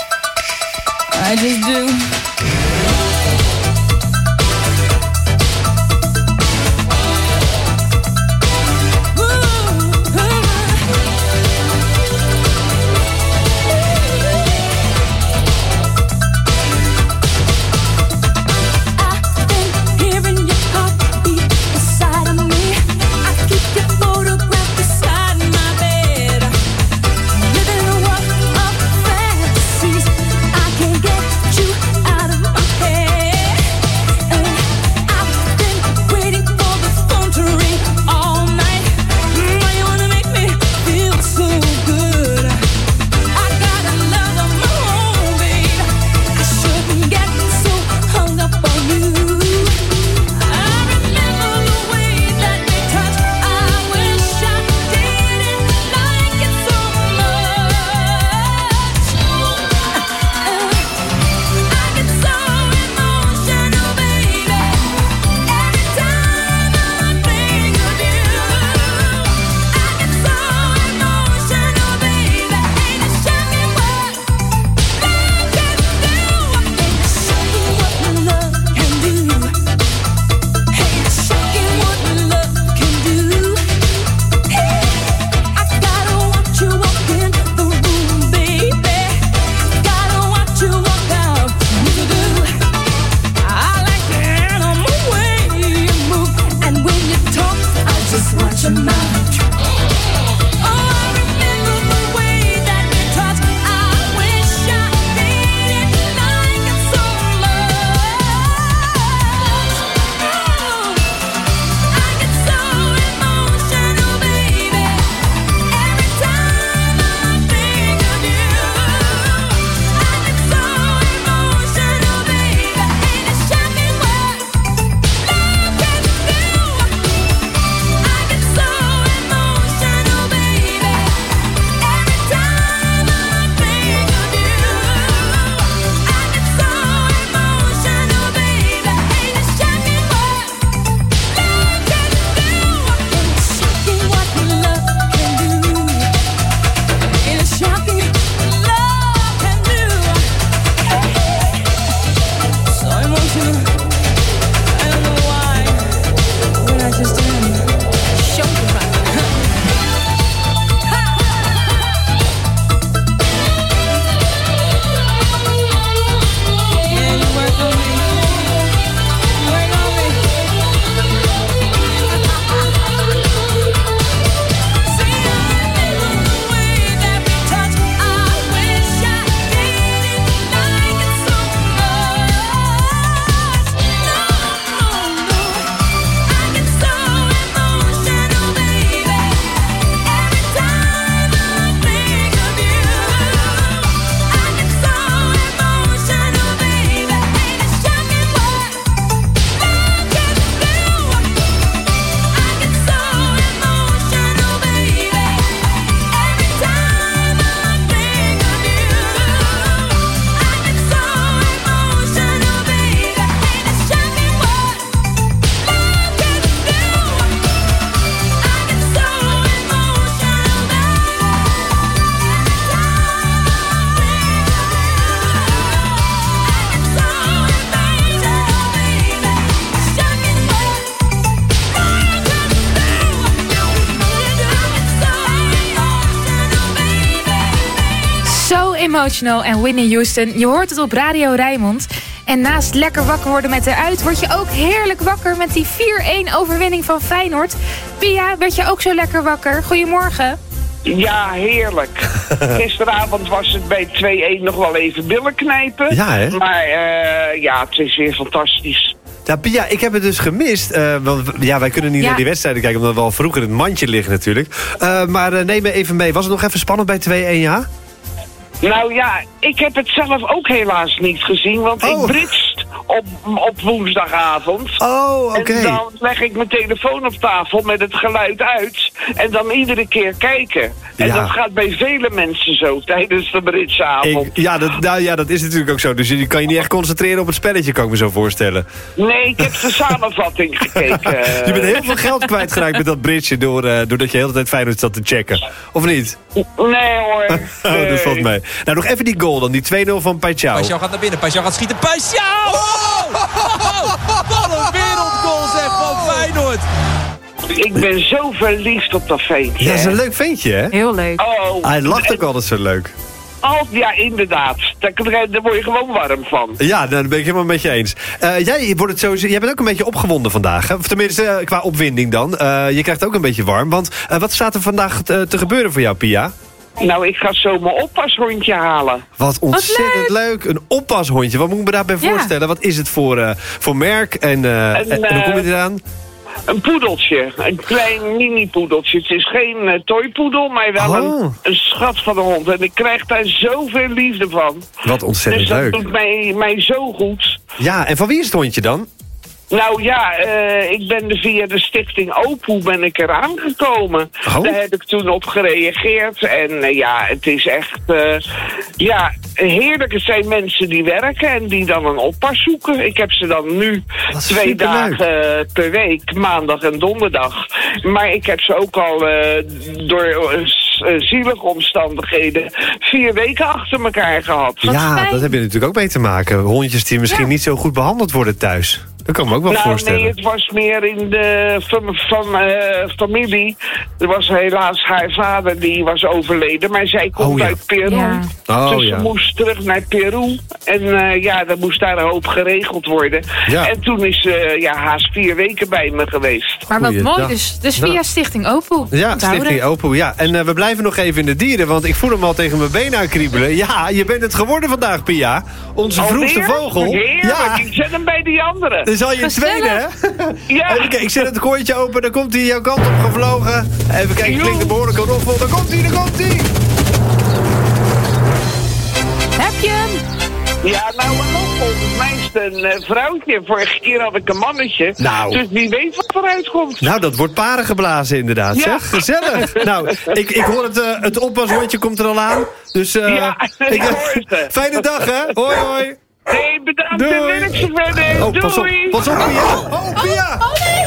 I just do. Living a world of fantasies. I can't get you out of my Emotional en Whitney Houston. Je hoort het op Radio Rijnmond. En naast lekker wakker worden met eruit... word je ook heerlijk wakker met die 4-1 overwinning van Feyenoord. Pia, werd je ook zo lekker wakker? Goedemorgen. Ja, heerlijk. Gisteravond was het bij 2-1 nog wel even billen knijpen. Ja, hè? Maar het is weer fantastisch. Ja, Pia, ik heb het dus gemist. Want wij kunnen niet naar die wedstrijden kijken... omdat we al vroeger in het mandje liggen natuurlijk. Maar neem me even mee. Was het nog even spannend bij 2-1, ja? Nou ja, ik heb het zelf ook helaas niet gezien. Want ik britst op woensdagavond. Oh, oké. En dan leg ik mijn telefoon op tafel met het geluid uit. En dan iedere keer kijken. En dat gaat bij vele mensen zo tijdens de Britsavond. Dat is natuurlijk ook zo. Dus je kan je niet echt concentreren op het spelletje, kan ik me zo voorstellen. Nee, ik heb de samenvatting gekeken. Je bent heel veel geld kwijtgeraakt met dat Britsje... doordat je de hele tijd Feyenoord zat te checken. Of niet? Nee hoor. Nee. Dat valt mee. Nou, nog even die goal dan. Die 2-0 van Paixão. Paixão gaat naar binnen. Paixão gaat schieten. Paixão! Wat een wereldgoal zeg van Feyenoord. Ik ben zo verliefd op dat ventje. Ja, dat is een leuk ventje, hè? Heel leuk. Oh. Hij lacht ook altijd zo leuk. Ja, inderdaad. Daar word je gewoon warm van. Ja, daar ben ik helemaal met je eens. Jij bent ook een beetje opgewonden vandaag. Hè? Of tenminste, qua opwinding dan. Je krijgt ook een beetje warm. Want wat staat er vandaag te gebeuren voor jou, Pia? Nou, ik ga zo mijn oppashondje halen. Wat ontzettend leuk. Een oppashondje. Wat moet ik me daarbij voorstellen? Wat is het voor merk? En hoe kom je eraan? Een poedeltje. Een klein mini-poedeltje. Het is geen toypoedel, maar wel een schat van een hond. En ik krijg daar zoveel liefde van. Wat ontzettend leuk. Dus dat doet mij zo goed. Ja, en van wie is het hondje dan? Nou ja, ik ben via de stichting Opoe ben ik eraan gekomen. Daar heb ik toen op gereageerd. En het is echt... heerlijk. Het zijn mensen die werken en die dan een oppas zoeken. Ik heb ze dan nu 2 dagen per week, maandag en donderdag. Maar ik heb ze ook al door zielige omstandigheden 4 weken achter elkaar gehad. Ja, dat heb je natuurlijk ook mee te maken. Hondjes die misschien niet zo goed behandeld worden thuis. Dat kan me ook wel voorstellen. Nee, het was meer in de familie. Er was helaas haar vader die was overleden. Maar zij komt uit Peru. Ja. Dus ze moest terug naar Peru. En er moest daar een hoop geregeld worden. Ja. En toen is ze haast 4 weken bij me geweest. Maar wat mooi, dus via Stichting Opoe. Ja, Stichting Opoe, ja. En we blijven nog even in de dieren, want ik voel hem al tegen mijn benen aankriebelen. Ja, je bent het geworden vandaag, Pia. Onze vroegste vogel. Heerlijk, ik zet hem bij die andere. Dat is al je tweede, hè? Ja. Even kijken, ik zet het kooitje open, dan komt hij jouw kant op gevlogen. Even kijken, klinkt de behoorlijke roffel. Daar komt hij, daar komt hij! Heb je hem? Ja, nou en nog, volgens mij is het een vrouwtje. Vorige keer had ik een mannetje. Nou. Dus wie weet wat eruit komt. Nou, dat wordt paren geblazen inderdaad, zeg. Gezellig. Nou, ik hoor het oppashondje komt er al aan. Dus ik hoor het. Fijne dag, hè? Hoi, hoi. Hey, bedankt en werk zo verder. Oh, doei. Pas op, Pia. Oh, Pia. Oh, nee.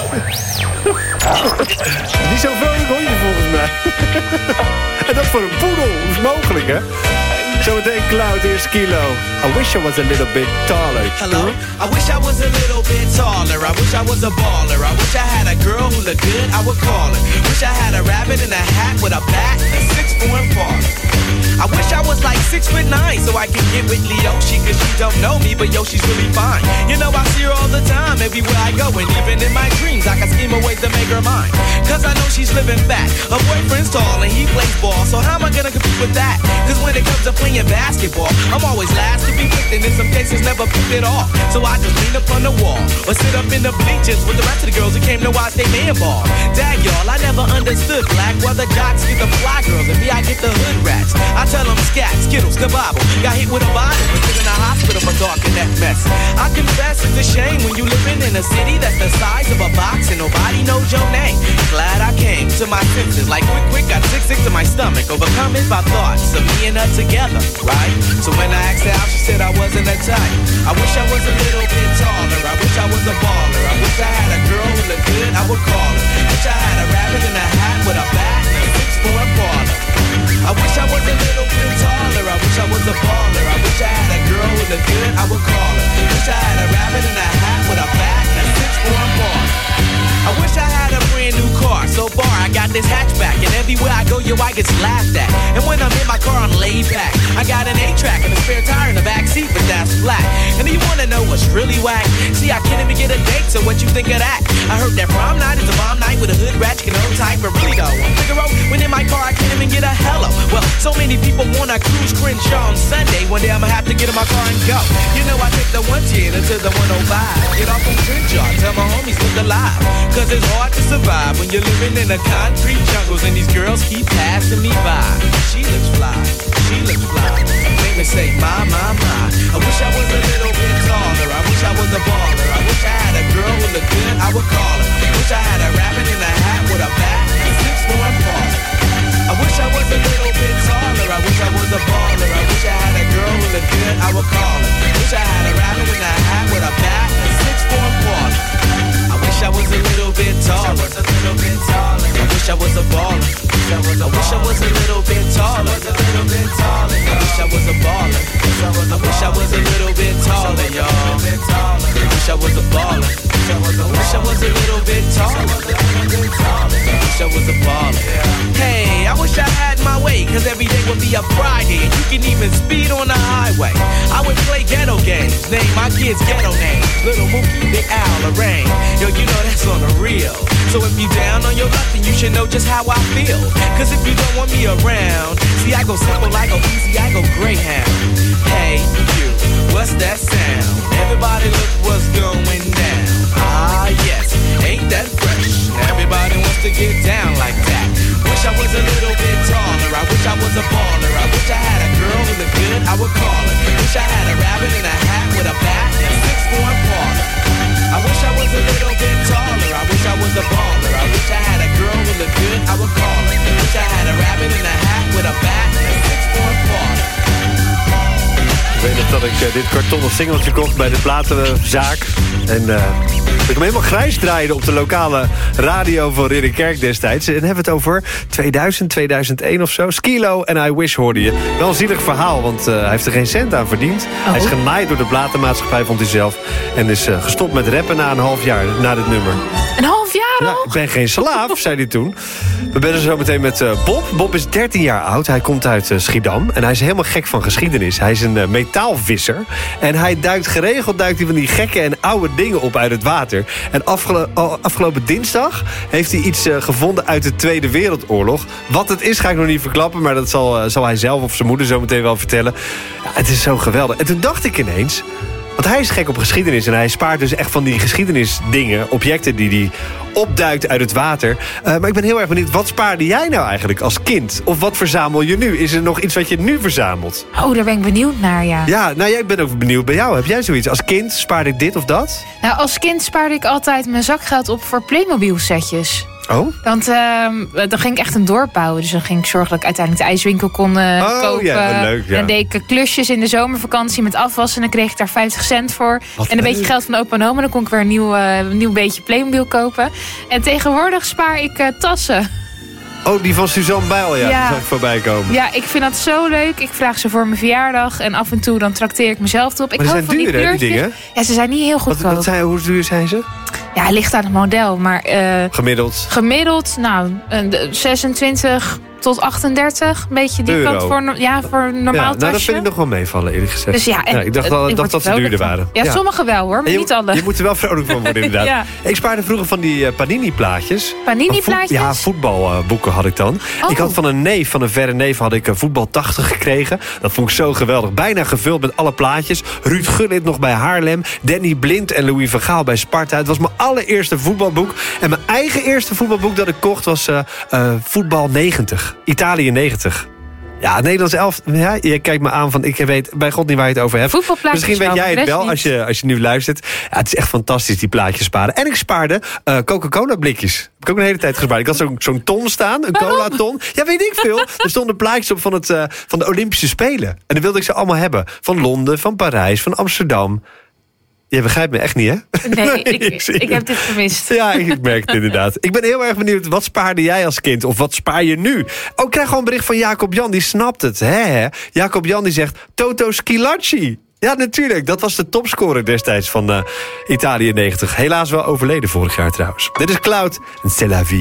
Niet zo'n vrolijk hondje volgens mij. En dat voor een poedel. Hoe is het mogelijk, hè? Zometeen Cloud, eerst Kilo. I wish I was a little bit taller. Hello? I wish I was a little bit taller. I wish I was a baller. I wish I had a girl who looked good, I would call her. Wish I had a rabbit in a hat with a bat and 6'4" and farther. I wish I was like 6'9" so I could get with Leoshi, cause she don't know me, but yo, she's really fine. You know, I see her all the time, everywhere I go, and even in my dreams, I can scheme a ways to make her mine. Cause I know she's living back. Her boyfriend's tall and he plays ball, so how am I gonna compete with that? Cause when it comes to playing basketball, I'm always last to be picked, and in some cases never picked at all. So I just lean up on the wall, or sit up in the bleachers with the rest of the girls who came to watch they man ball. Dad, y'all, I never understood black, while the jocks get the fly girls, and me, I get the hood rats. I tell them scat, skittles, kabobble. Got hit with a bottle, was in the hospital for talking that mess. I confess it's a shame when you living in a city that's the size of a box and nobody knows your name. Glad I came to my senses, like quick, got sick to my stomach, overcome it by thoughts of me and her together, right? So when I asked her out, she said I wasn't a type. I wish I was a little bit taller. I wish I was a baller. I wish I had a girl who looked good, I would call her. Wish I had a rabbit in a hat with a bat and a 6'4" baller. I wish I was a little bit taller. I wish I was a baller. I wish I had a girl who looked good, I would call her. Wish I had a rabbit in a hat with a bat and a 6'4" baller. I wish I had a brand new car. So far, I got got this hatchback, and everywhere I go, yo, I get laughed at. And when I'm in my car, I'm laid back. I got an 8-track and a spare tire in the back seat, but that's flat. And do you wanna know what's really whack? See, I can't even get a date, so what you think of that? I heard that prom night is a bomb night with a hood ratchet and old type, but really though, Figaro, when in my car, I can't even get a hello. Well, so many people wanna cruise Crenshaw on Sunday. One day I'ma have to get in my car and go. You know, I take the 110 to the 105. Get off on Crenshaw, tell my homies look alive. Cause it's hard to survive when you're living in the concrete jungles and these girls keep passing me by. She looks fly, she looks fly. Make me say, my. I wish I was a little bit taller. I wish I was a baller. I wish I had a girl who looked good, I would call her. Wish I had a rabbit in a hat with a bat and 6'4" baller. I wish I was a little bit taller. I wish I was a baller. I wish I had a girl who looked good, I would call her. Wish I had a rabbit in a hat with a bat and 6'4" baller. I wish I was a little bit taller. I wish I was a baller. I wish I was a little bit taller. I wish I was a baller. I wish I was a little bit taller, y'all. I wish I was a baller. I wish I was a little bit taller. I wish I was a baller. Hey, I wish I had my way, cause every day would be a Friday, and you can even speed on the highway. I would play ghetto games, name my kids ghetto names. Little Mookie, Big Al, Lorraine. Yo, you know that's on the real. So if you down on your luck, then you should know just how I feel. Cause if you don't want me around, see, I go simple, I go easy, I go Greyhound. Hey, you, what's that sound? Everybody look what's going down. Ah, yes, ain't that fresh? Everybody wants to get down like that. Wish I was a little bit taller. I wish I was a baller. I wish I had a girl who looked good, I would call her. Wish I had a rabbit in a hat with a bat and 6'4" baller. I wish I was a little bit taller. I wish I was a baller. I wish I had a girl who looked good, I would call her. Wish I had a rabbit in a hat with a bat and 6'4" baller. Ik weet nog dat ik dit kartonnen singeltje kocht bij de platenzaak. En dat ik hem helemaal grijs draaide op de lokale radio van Ridderkerk destijds. En hebben we het over 2000, 2001 of zo. Skilo en I Wish hoorde je. Wel een zielig verhaal, want hij heeft er geen cent aan verdiend. Hij is genaaid door de platenmaatschappij, vond hij zelf. En is gestopt met rappen na een half jaar, na dit nummer. Een half jaar al? Ja, ik ben geen slaaf, zei hij toen. We bellen zo meteen met Bob. Bob is 13 jaar oud. Hij komt uit Schiedam. En hij is helemaal gek van geschiedenis. Hij is een metaalvisser. En hij duikt geregeld van die gekke en oude dingen op uit het water. En afgelopen dinsdag heeft hij iets gevonden uit de Tweede Wereldoorlog. Wat het is, ga ik nog niet verklappen. Maar dat zal hij zelf of zijn moeder zo meteen wel vertellen. Ja, het is zo geweldig. En toen dacht ik ineens... Want hij is gek op geschiedenis en hij spaart dus echt van die geschiedenisdingen, objecten die hij opduikt uit het water. Maar ik ben heel erg benieuwd, wat spaarde jij nou eigenlijk als kind? Of wat verzamel je nu? Is er nog iets wat je nu verzamelt? Oh, daar ben ik benieuwd naar, ja. Ja, nou jij bent ook benieuwd bij jou. Heb jij zoiets? Als kind spaarde ik dit of dat? Nou, als kind spaarde ik altijd mijn zakgeld op voor Playmobil setjes. Oh? Want dan ging ik echt een dorp bouwen. Dus dan ging ik zorgen dat ik uiteindelijk de ijswinkel kon kopen. Ja, leuk, ja. En dan deed ik klusjes in de zomervakantie met afwassen. En dan kreeg ik daar 50 cent voor. En een beetje geld van opa en oma. En dan kon ik weer een nieuw beetje Playmobil kopen. En tegenwoordig spaar ik tassen. Oh, die van Suzanne Bijl, ja. Die zag ik voorbij komen. Ja, ik vind dat zo leuk. Ik vraag ze voor mijn verjaardag. En af en toe dan trakteer ik mezelf erop. Maar ze zijn duur, hè, die dingen? Ja, ze zijn niet heel goedkoop. Hoe duur zijn ze? Ja, het ligt aan het model. Maar, gemiddeld? Gemiddeld, nou, 26 tot 38. Een beetje die kant voor normaal tasje. Nou, dat vind ik nog wel meevallen, eerlijk gezegd. Dus ja, ik dacht wel dat ze duurder waren. Ja, sommige wel hoor, maar niet alle. Je moet er wel vrolijk van worden, inderdaad. Ja. Ik spaarde vroeger van die Panini-plaatjes. Panini-plaatjes? Ja, voetbalboeken had ik dan. Ik had van een verre neef, had ik voetbal 80 gekregen. Dat vond ik zo geweldig. Bijna gevuld met alle plaatjes. Ruud Gullit nog bij Haarlem. Danny Blind en Louis van Gaal bij Sparta. Het was mijn allereerste voetbalboek. En mijn eigen eerste voetbalboek dat ik kocht was Voetbal 90. Italië 90. Ja, het Nederlands elftal. Ja, je kijkt me aan van, ik weet bij God niet waar je het over hebt. Misschien weet jij het wel als je nu luistert. Ja, het is echt fantastisch, die plaatjes sparen. En ik spaarde Coca-Cola blikjes. Heb ik ook een hele tijd gespaard. Ik had zo'n ton staan, een cola-ton. Ja, weet ik veel. Er stonden plaatjes op van de Olympische Spelen. En dan wilde ik ze allemaal hebben. Van Londen, van Parijs, van Amsterdam. Je begrijpt me echt niet, hè? Nee, ik heb dit gemist. Ja, ik merk het inderdaad. Ik ben heel erg benieuwd, wat spaarde jij als kind? Of wat spaar je nu? Oh, ik krijg gewoon een bericht van Jacob Jan, die snapt het. Hè? Jacob Jan die zegt, Toto Schilacci. Ja, natuurlijk. Dat was de topscorer destijds van Italië 90. Helaas wel overleden vorig jaar trouwens. Dit is Cloud en C'est la vie.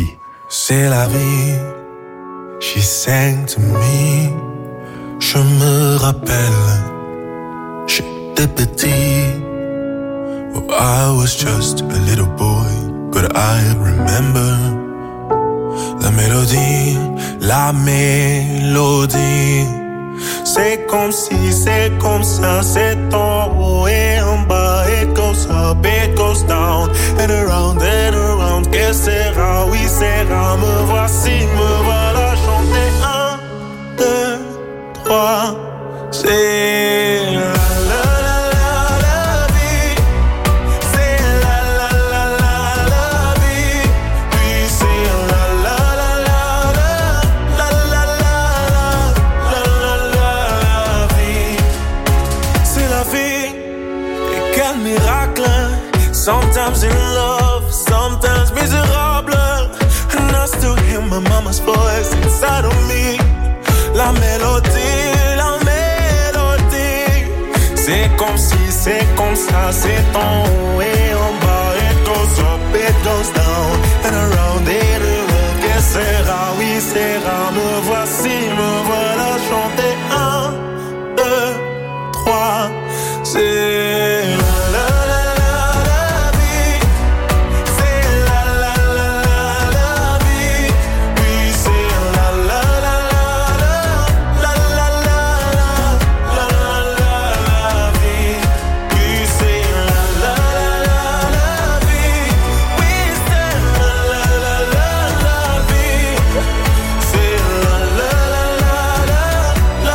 C'est la vie, she sang to me. Je me rappelle, j'étais petit. Oh, I was just a little boy, but I remember la mélodie, la mélodie. C'est comme si, c'est comme ça, c'est en haut et en bas. It goes up, it goes down, and around, que sera, oui sera. Me voici, me voilà chanter 1, 2, 3. C'est la la la la la vie. C'est la la la la la vie. Puis c'est la la la la la la la la la la vie. C'est la vie. Et quel miracle. Sometimes in love, sometimes miserable. And I still hear my mama's voice inside of me. La mélodie, la mélodie. C'est comme si, c'est comme ça, c'est en haut et en bas. It goes up, it goes down, and around it, que sera, oui sera. Me voici, me voilà chanter 1, 2, 3. C'est la la la la la vie. C'est la la la la la vie. Oui, c'est la la la la la la la la la la vie. Oui, c'est la la la la vie. Oui, c'est la la la la vie. C'est la la la la la la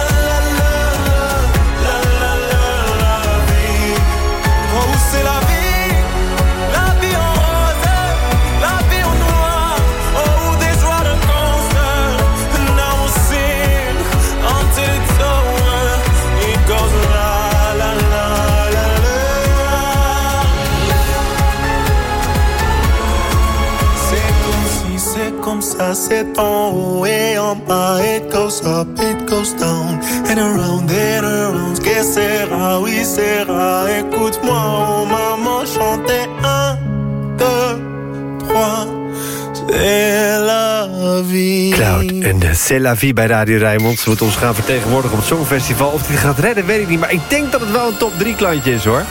la vie. Oh, c'est la vie en rose, la vie en noir. Oh, des joies de concert. Now we'll sing until it's over. It goes la la la la la. C'est comme si, c'est comme ça, c'est en haut et en bas. It goes up, it goes down, and around, que sera, oui sera. Écoute-moi, oh maman, chanter 1, 2, 3. C'est la vie. Cloud en C'est la vie bij Radio Rijnmond. Ze moet ons gaan vertegenwoordigen op het Songfestival. Of die gaat redden, weet ik niet. Maar ik denk dat het wel een top 3 klantje is, hoor.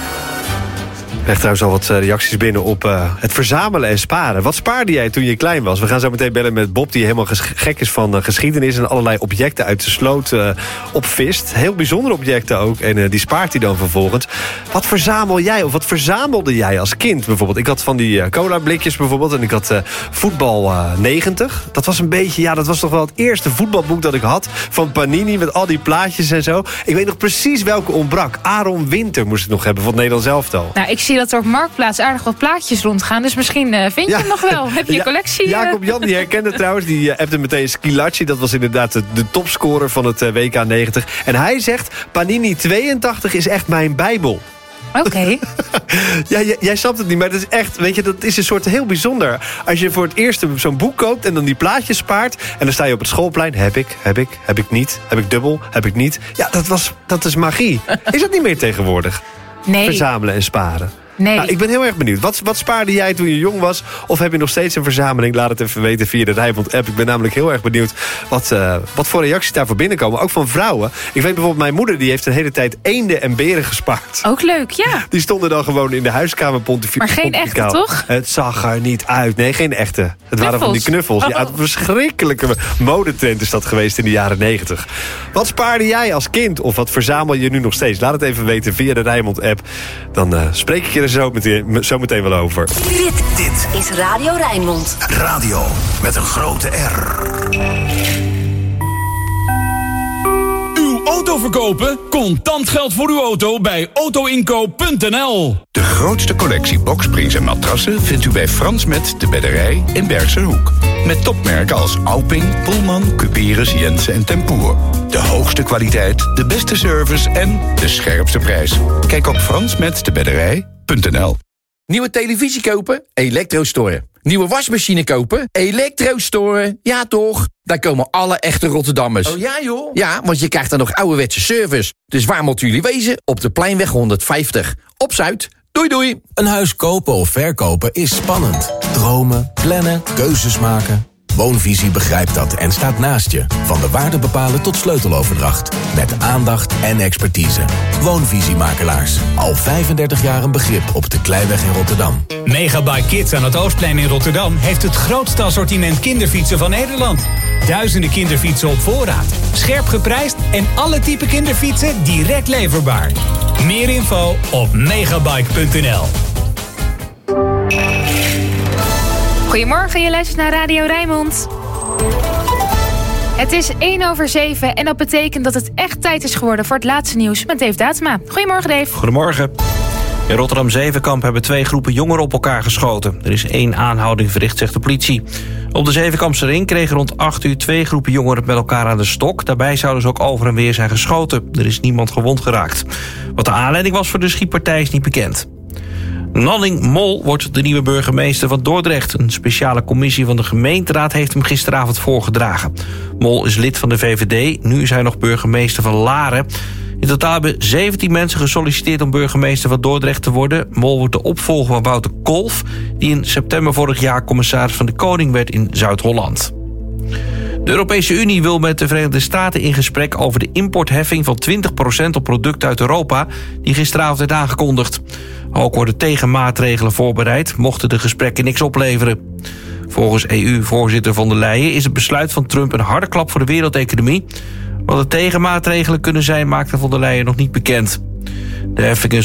Ik krijg trouwens al wat reacties binnen op het verzamelen en sparen. Wat spaarde jij toen je klein was? We gaan zo meteen bellen met Bob, die helemaal gek is van geschiedenis... en allerlei objecten uit de sloot opvist. Heel bijzondere objecten ook. En die spaart hij dan vervolgens. Wat verzamel jij of wat verzamelde jij als kind bijvoorbeeld? Ik had van die cola-blikjes bijvoorbeeld. En ik had voetbal 90. Dat was een beetje, ja, dat was toch wel het eerste voetbalboek dat ik had. Van Panini met al die plaatjes en zo. Ik weet nog precies welke ontbrak. Aaron Winter moest het nog hebben van het Nederlands elftal. Nou, ik zie dat er op Marktplaats aardig wat plaatjes rondgaan. Dus misschien vind je hem nog wel. Heb je een collectie? Jacob Jan, die herkende trouwens. Die appte meteen Skilacci. Dat was inderdaad de topscorer van het WK 90. En hij zegt, Panini 82 is echt mijn bijbel. Oké. Ja, jij snapt het niet, maar dat is echt, weet je, dat is een soort heel bijzonder. Als je voor het eerst zo'n boek koopt en dan die plaatjes spaart... en dan sta je op het schoolplein, heb ik niet, heb ik dubbel, heb ik niet. Ja, dat is magie. Is dat niet meer tegenwoordig? Nee. Verzamelen en sparen. Nee. Nou, ik ben heel erg benieuwd. Wat spaarde jij toen je jong was? Of heb je nog steeds een verzameling? Laat het even weten via de Rijnmond-app. Ik ben namelijk heel erg benieuwd wat voor reacties daarvoor binnenkomen. Ook van vrouwen. Ik weet bijvoorbeeld, mijn moeder die heeft een hele tijd eenden en beren gespaard. Ook leuk, ja. Die stonden dan gewoon in de huiskamer Maar geen echte, toch? Het zag er niet uit. Nee, geen echte. Het waren van die knuffels. Ja, een verschrikkelijke modetrend is dat geweest in de jaren 90. Wat spaarde jij als kind? Of wat verzamel je nu nog steeds? Laat het even weten via de Rijnmond-app. Dan spreek ik je er zo meteen wel over. Dit is Radio Rijnmond. Radio met een grote R. Uw auto verkopen? Contant geld voor uw auto bij autoinkoop.nl. De grootste collectie boksprings en matrassen vindt u bij Frans Met de Bedderij in Bergse Hoek. Met topmerken als Auping, Pullman, Cuperus, Jensen en Tempoer. De hoogste kwaliteit, de beste service en de scherpste prijs. Kijk op fransmetdebedderij.nl. Nieuwe televisie kopen? Elektrostore. Nieuwe wasmachine kopen? Elektrostore. Ja toch? Daar komen alle echte Rotterdammers. Oh ja joh? Ja, want je krijgt dan nog ouderwetse service. Dus waar moeten jullie wezen? Op de Pleinweg 150. Op Zuid. Doei doei. Een huis kopen of verkopen is spannend. Dromen, plannen, keuzes maken. Woonvisie begrijpt dat en staat naast je. Van de waarde bepalen tot sleuteloverdracht. Met aandacht en expertise. Woonvisiemakelaars. Al 35 jaar een begrip op de Kleiweg in Rotterdam. Megabike Kids aan het Oostplein in Rotterdam heeft het grootste assortiment kinderfietsen van Nederland. Duizenden kinderfietsen op voorraad. Scherp geprijsd en alle type kinderfietsen direct leverbaar. Meer info op megabike.nl. Goedemorgen, je luistert naar Radio Rijnmond. Het is 7:01 en dat betekent dat het echt tijd is geworden voor het laatste nieuws met Dave Datema. Goedemorgen, Dave. Goedemorgen. In Rotterdam-Zevenkamp hebben 2 groepen jongeren op elkaar geschoten. Er is 1 aanhouding verricht, zegt de politie. Op de Zevenkampse ring kregen rond 8 uur 2 groepen jongeren met elkaar aan de stok. Daarbij zouden ze ook over en weer zijn geschoten. Er is niemand gewond geraakt. Wat de aanleiding was voor de schietpartij is niet bekend. Nanning Mol wordt de nieuwe burgemeester van Dordrecht. Een speciale commissie van de gemeenteraad heeft hem gisteravond voorgedragen. Mol is lid van de VVD, nu is hij nog burgemeester van Laren. In totaal hebben 17 mensen gesolliciteerd om burgemeester van Dordrecht te worden. Mol wordt de opvolger van Wouter Kolff, die in september vorig jaar commissaris van de Koning werd in Zuid-Holland. De Europese Unie wil met de Verenigde Staten in gesprek over de importheffing van 20% op producten uit Europa, die gisteravond werd aangekondigd. Ook worden tegenmaatregelen voorbereid, mochten de gesprekken niks opleveren. Volgens EU-voorzitter von der Leyen is het besluit van Trump een harde klap voor de wereldeconomie. Wat de tegenmaatregelen kunnen zijn, maakte von der Leyen nog niet bekend. De heffingen